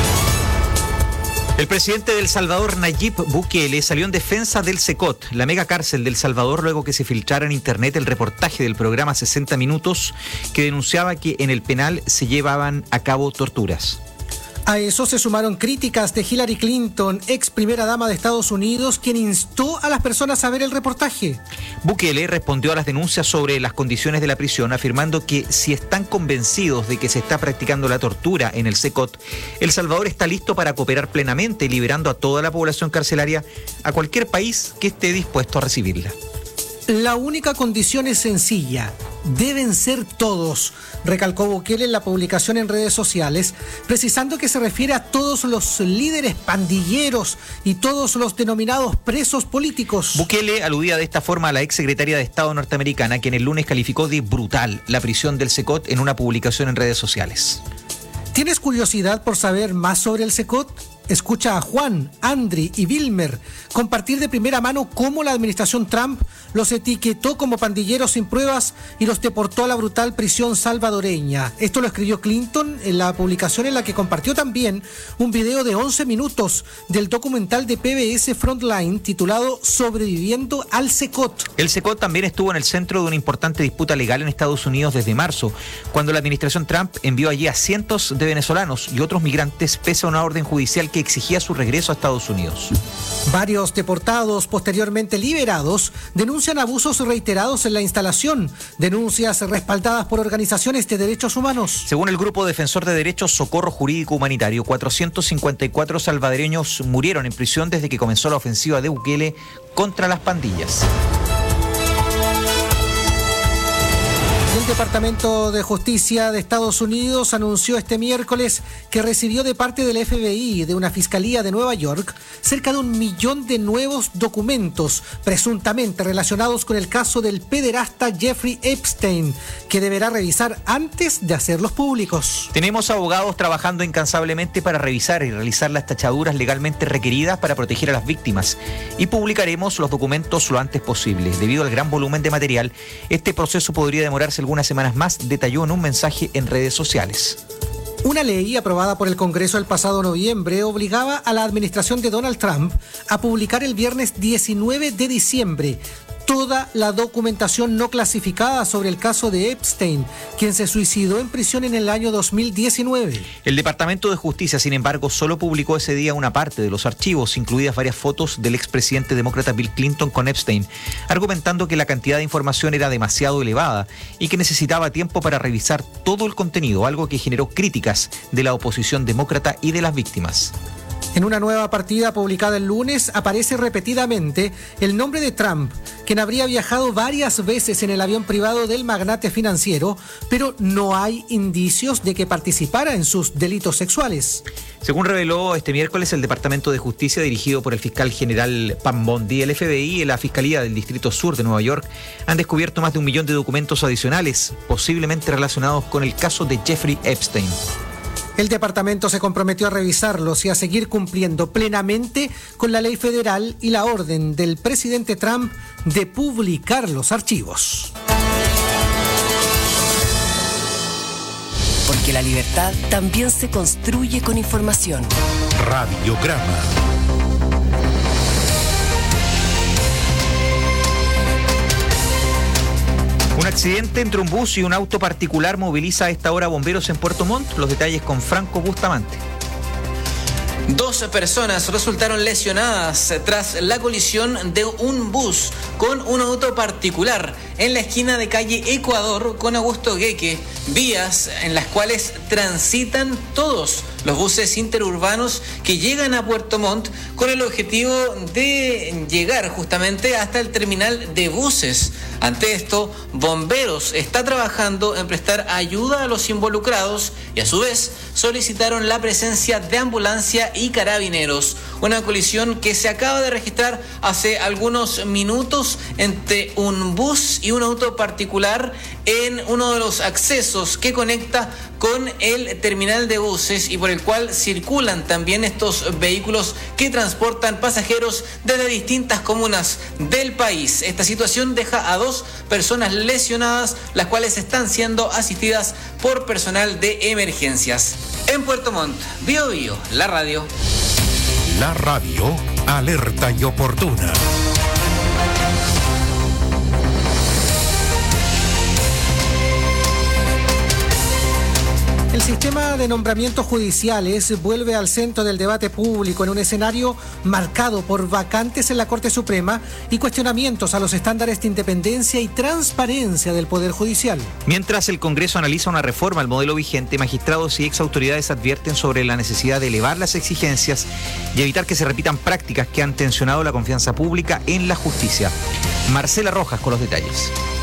El presidente de El Salvador, Nayib Bukele, salió en defensa del SECOT, la mega cárcel de El Salvador, luego que se filtrara en internet el reportaje del programa sesenta minutos que denunciaba que en el penal se llevaban a cabo torturas. A eso se sumaron críticas de Hillary Clinton, ex primera dama de Estados Unidos, quien instó a las personas a ver el reportaje. Bukele respondió a las denuncias sobre las condiciones de la prisión, afirmando que si están convencidos de que se está practicando la tortura en el SECOT, El Salvador está listo para cooperar plenamente, liberando a toda la población carcelaria a cualquier país que esté dispuesto a recibirla. La única condición es sencilla: deben ser todos, recalcó Bukele en la publicación en redes sociales, precisando que se refiere a todos los líderes pandilleros y todos los denominados presos políticos. Bukele aludía de esta forma a la exsecretaria de Estado norteamericana, quien el lunes calificó de brutal la prisión del Cecot en una publicación en redes sociales. ¿Tienes curiosidad por saber más sobre el Cecot? Escucha a Juan, Andri y Wilmer compartir de primera mano cómo la administración Trump los etiquetó como pandilleros sin pruebas y los deportó a la brutal prisión salvadoreña. Esto lo escribió Clinton en la publicación en la que compartió también un video de once minutos del documental de P B S Frontline titulado Sobreviviendo al Cecot. El Cecot también estuvo en el centro de una importante disputa legal en Estados Unidos desde marzo, cuando la administración Trump envió allí a cientos de venezolanos y otros migrantes pese a una orden judicial que exigía su regreso a Estados Unidos. Varios deportados posteriormente liberados denuncian abusos reiterados en la instalación, denuncias respaldadas por organizaciones de derechos humanos. Según el grupo defensor de derechos Socorro Jurídico Humanitario, cuatrocientos cincuenta y cuatro salvadoreños murieron en prisión desde que comenzó la ofensiva de Bukele contra las pandillas. El Departamento de Justicia de Estados Unidos anunció este miércoles que recibió de parte del F B I y de una fiscalía de Nueva York cerca de un millón de nuevos documentos presuntamente relacionados con el caso del pederasta Jeffrey Epstein, que deberá revisar antes de hacerlos públicos. Tenemos abogados trabajando incansablemente para revisar y realizar las tachaduras legalmente requeridas para proteger a las víctimas y publicaremos los documentos lo antes posible. Debido al gran volumen de material, este proceso podría demorarse algunas semanas más, detalló en un mensaje en redes sociales. Una ley aprobada por el Congreso el pasado noviembre obligaba a la administración de Donald Trump a publicar el viernes diecinueve de diciembre toda la documentación no clasificada sobre el caso de Epstein, quien se suicidó en prisión en el año dos mil diecinueve. El Departamento de Justicia, sin embargo, solo publicó ese día una parte de los archivos, incluidas varias fotos del expresidente demócrata Bill Clinton con Epstein, argumentando que la cantidad de información era demasiado elevada y que necesitaba tiempo para revisar todo el contenido, algo que generó críticas de la oposición demócrata y de las víctimas. En una nueva partida publicada el lunes aparece repetidamente el nombre de Trump, quien habría viajado varias veces en el avión privado del magnate financiero, pero no hay indicios de que participara en sus delitos sexuales. Según reveló este miércoles el Departamento de Justicia dirigido por el fiscal general Pam Bondi, el F B I y la Fiscalía del Distrito Sur de Nueva York han descubierto más de un millón de documentos adicionales, posiblemente relacionados con el caso de Jeffrey Epstein. El departamento se comprometió a revisarlos y a seguir cumpliendo plenamente con la ley federal y la orden del presidente Trump de publicar los archivos. Porque la libertad también se construye con información. Radiograma. Un accidente entre un bus y un auto particular moviliza a esta hora bomberos en Puerto Montt. Los detalles con Franco Bustamante. Dos personas resultaron lesionadas tras la colisión de un bus con un auto particular en la esquina de calle Ecuador con Augusto Gueque, vías en las cuales transitan todos los buses interurbanos que llegan a Puerto Montt con el objetivo de llegar justamente hasta el terminal de buses. Ante esto, Bomberos está trabajando en prestar ayuda a los involucrados y a su vez solicitaron la presencia de ambulancia y carabineros. Una colisión que se acaba de registrar hace algunos minutos entre un bus y un auto particular en uno de los accesos que conecta con el terminal de buses y por el cual circulan también estos vehículos que transportan pasajeros desde distintas comunas del país. Esta situación deja a dos personas lesionadas, las cuales están siendo asistidas por personal de emergencias. En Puerto Montt, Bio Bio, la radio. La radio, alerta y oportuna. El sistema de nombramientos judiciales vuelve al centro del debate público en un escenario marcado por vacantes en la Corte Suprema y cuestionamientos a los estándares de independencia y transparencia del Poder Judicial. Mientras el Congreso analiza una reforma al modelo vigente, magistrados y exautoridades advierten sobre la necesidad de elevar las exigencias y evitar que se repitan prácticas que han tensionado la confianza pública en la justicia. Marcela Rojas con los detalles.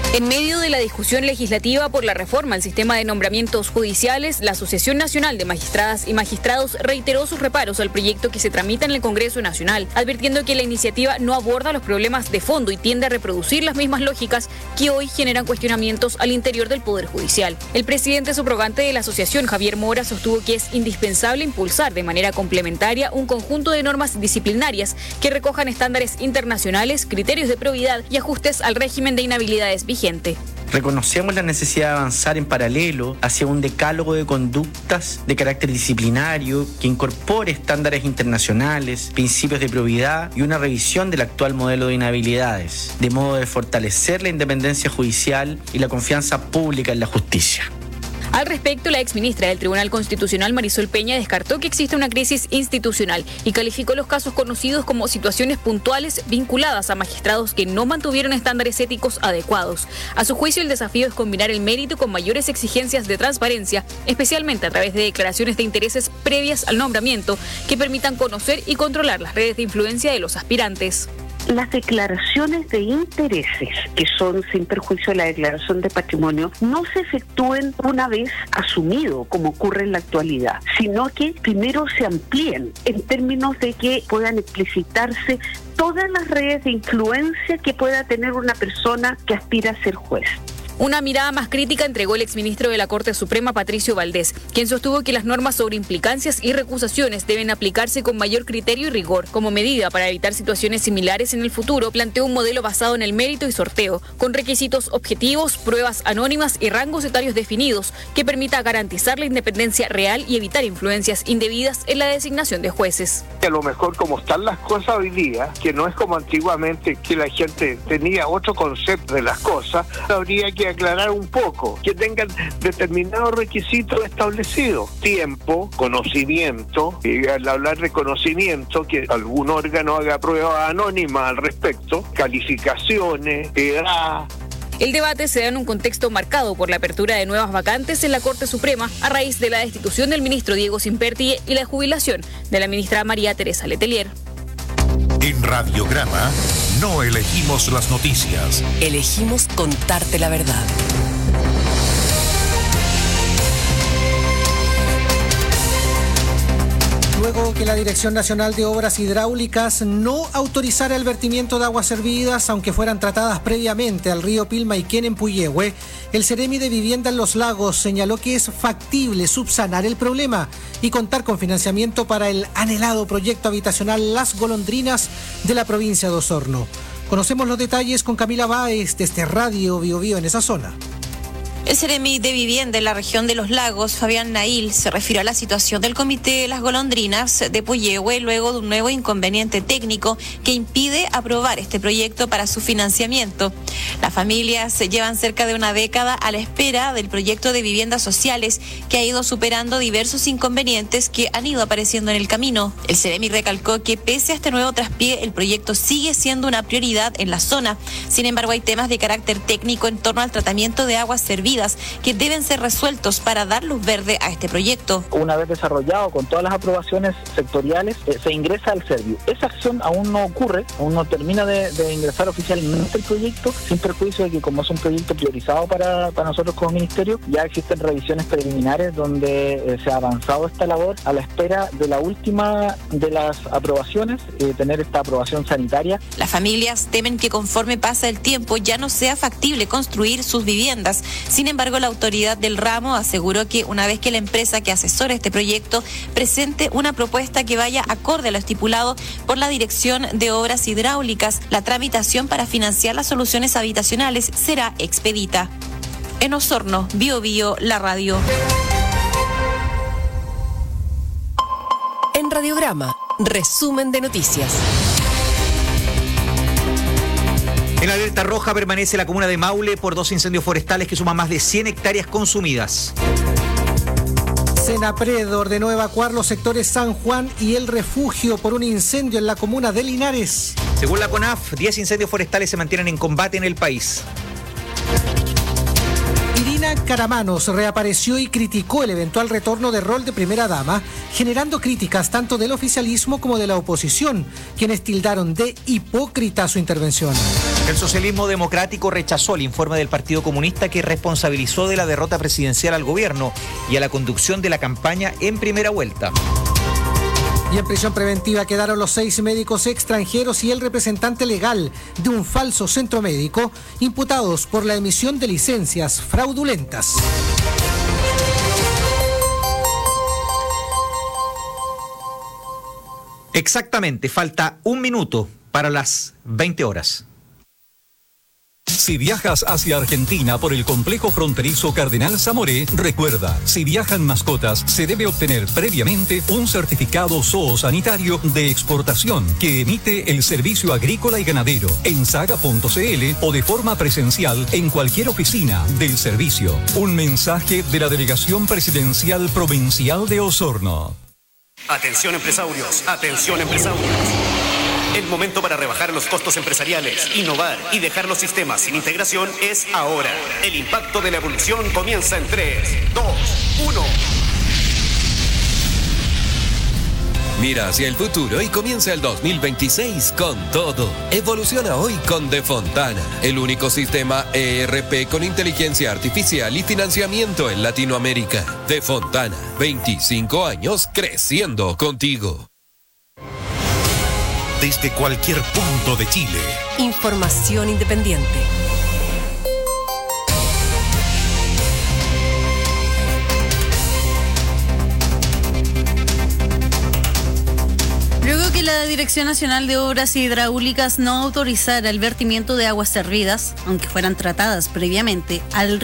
En medio de la discusión legislativa por la reforma al sistema de nombramientos judiciales, la Asociación Nacional de Magistradas y Magistrados reiteró sus reparos al proyecto que se tramita en el Congreso Nacional, advirtiendo que la iniciativa no aborda los problemas de fondo y tiende a reproducir las mismas lógicas que hoy generan cuestionamientos al interior del Poder Judicial. El presidente subrogante de la asociación, Javier Mora, sostuvo que es indispensable impulsar de manera complementaria un conjunto de normas disciplinarias que recojan estándares internacionales, criterios de probidad y ajustes al régimen de inhabilidades vigentes. Reconocemos la necesidad de avanzar en paralelo hacia un decálogo de conductas de carácter disciplinario que incorpore estándares internacionales, principios de probidad y una revisión del actual modelo de inhabilidades, de modo de fortalecer la independencia judicial y la confianza pública en la justicia. Al respecto, la exministra del Tribunal Constitucional, Marisol Peña, descartó que existe una crisis institucional y calificó los casos conocidos como situaciones puntuales vinculadas a magistrados que no mantuvieron estándares éticos adecuados. A su juicio, el desafío es combinar el mérito con mayores exigencias de transparencia, especialmente a través de declaraciones de intereses previas al nombramiento que permitan conocer y controlar las redes de influencia de los aspirantes. Las declaraciones de intereses, que son sin perjuicio de la declaración de patrimonio, no se efectúen una vez asumido, como ocurre en la actualidad, sino que primero se amplíen en términos de que puedan explicitarse todas las redes de influencia que pueda tener una persona que aspira a ser juez. Una mirada más crítica entregó el exministro de la Corte Suprema, Patricio Valdés, quien sostuvo que las normas sobre implicancias y recusaciones deben aplicarse con mayor criterio y rigor. Como medida para evitar situaciones similares en el futuro, planteó un modelo basado en el mérito y sorteo, con requisitos objetivos, pruebas anónimas y rangos etarios definidos, que permita garantizar la independencia real y evitar influencias indebidas en la designación de jueces. A lo mejor como están las cosas hoy día, que no es como antiguamente que la gente tenía otro concepto de las cosas, habría que aclarar un poco, que tengan determinados requisitos establecidos, tiempo, conocimiento, y al hablar de conocimiento, que algún órgano haga pruebas anónimas al respecto, calificaciones, edad. El debate se da en un contexto marcado por la apertura de nuevas vacantes en la Corte Suprema a raíz de la destitución del ministro Diego Simperti y la jubilación de la ministra María Teresa Letelier. En Radiograma no elegimos las noticias. Elegimos contarte la verdad. Luego que la Dirección Nacional de Obras Hidráulicas no autorizara el vertimiento de aguas servidas, aunque fueran tratadas previamente al río Pilmaiquén en Puyehue, el Ceremi de Vivienda en Los Lagos señaló que es factible subsanar el problema y contar con financiamiento para el anhelado proyecto habitacional Las Golondrinas de la provincia de Osorno. Conocemos los detalles con Camila Báez desde Radio Bio Bio en esa zona. El Ceremi de Vivienda en la región de Los Lagos, Fabián Nail, se refirió a la situación del Comité de las Golondrinas de Puyehue luego de un nuevo inconveniente técnico que impide aprobar este proyecto para su financiamiento. Las familias llevan cerca de una década a la espera del proyecto de viviendas sociales que ha ido superando diversos inconvenientes que han ido apareciendo en el camino. El Ceremi recalcó que pese a este nuevo traspié, el proyecto sigue siendo una prioridad en la zona. Sin embargo, hay temas de carácter técnico en torno al tratamiento de aguas servidas que deben ser resueltos para dar luz verde a este proyecto. Una vez desarrollado con todas las aprobaciones sectoriales, eh, se ingresa al Serviu. Esa acción aún no ocurre, aún no termina de, de ingresar oficialmente el proyecto, sin perjuicio de que como es un proyecto priorizado para, para nosotros como ministerio, ya existen revisiones preliminares donde eh, se ha avanzado esta labor a la espera de la última de las aprobaciones, eh, tener esta aprobación sanitaria. Las familias temen que conforme pasa el tiempo ya no sea factible construir sus viviendas. Sin embargo, la autoridad del ramo aseguró que una vez que la empresa que asesora este proyecto presente una propuesta que vaya acorde a lo estipulado por la Dirección de Obras Hidráulicas, la tramitación para financiar las soluciones habitacionales será expedita. En Osorno, Bio Bio, la radio. En Radiograma, resumen de noticias. En alerta roja permanece la comuna de Maule por dos incendios forestales que suman más de cien hectáreas consumidas. Senapred ordenó evacuar los sectores San Juan y El Refugio por un incendio en la comuna de Linares. Según la CONAF, diez incendios forestales se mantienen en combate en el país. Irina Caramanos reapareció y criticó el eventual retorno de rol de primera dama, generando críticas tanto del oficialismo como de la oposición, quienes tildaron de hipócrita su intervención. El socialismo democrático rechazó el informe del Partido Comunista que responsabilizó de la derrota presidencial al gobierno y a la conducción de la campaña en primera vuelta. Y en prisión preventiva quedaron los seis médicos extranjeros y el representante legal de un falso centro médico, imputados por la emisión de licencias fraudulentas. Exactamente, falta un minuto para las veinte horas. Si viajas hacia Argentina por el complejo fronterizo Cardenal Zamoré, recuerda, si viajan mascotas, se debe obtener previamente un certificado zoosanitario de exportación que emite el Servicio Agrícola y Ganadero en saga punto c l o de forma presencial en cualquier oficina del servicio. Un mensaje de la Delegación Presidencial Provincial de Osorno. Atención empresarios, atención empresarios. El momento para rebajar los costos empresariales, innovar y dejar los sistemas sin integración es ahora. El impacto de la evolución comienza en tres, dos, uno. Mira hacia el futuro y comienza el dos mil veintiséis con todo. Evoluciona hoy con De Fontana, el único sistema E R P con inteligencia artificial y financiamiento en Latinoamérica. De Fontana, veinticinco años creciendo contigo. Desde cualquier punto de Chile. Información independiente. Luego que la Dirección Nacional de Obras Hidráulicas no autorizara el vertimiento de aguas servidas, aunque fueran tratadas previamente, al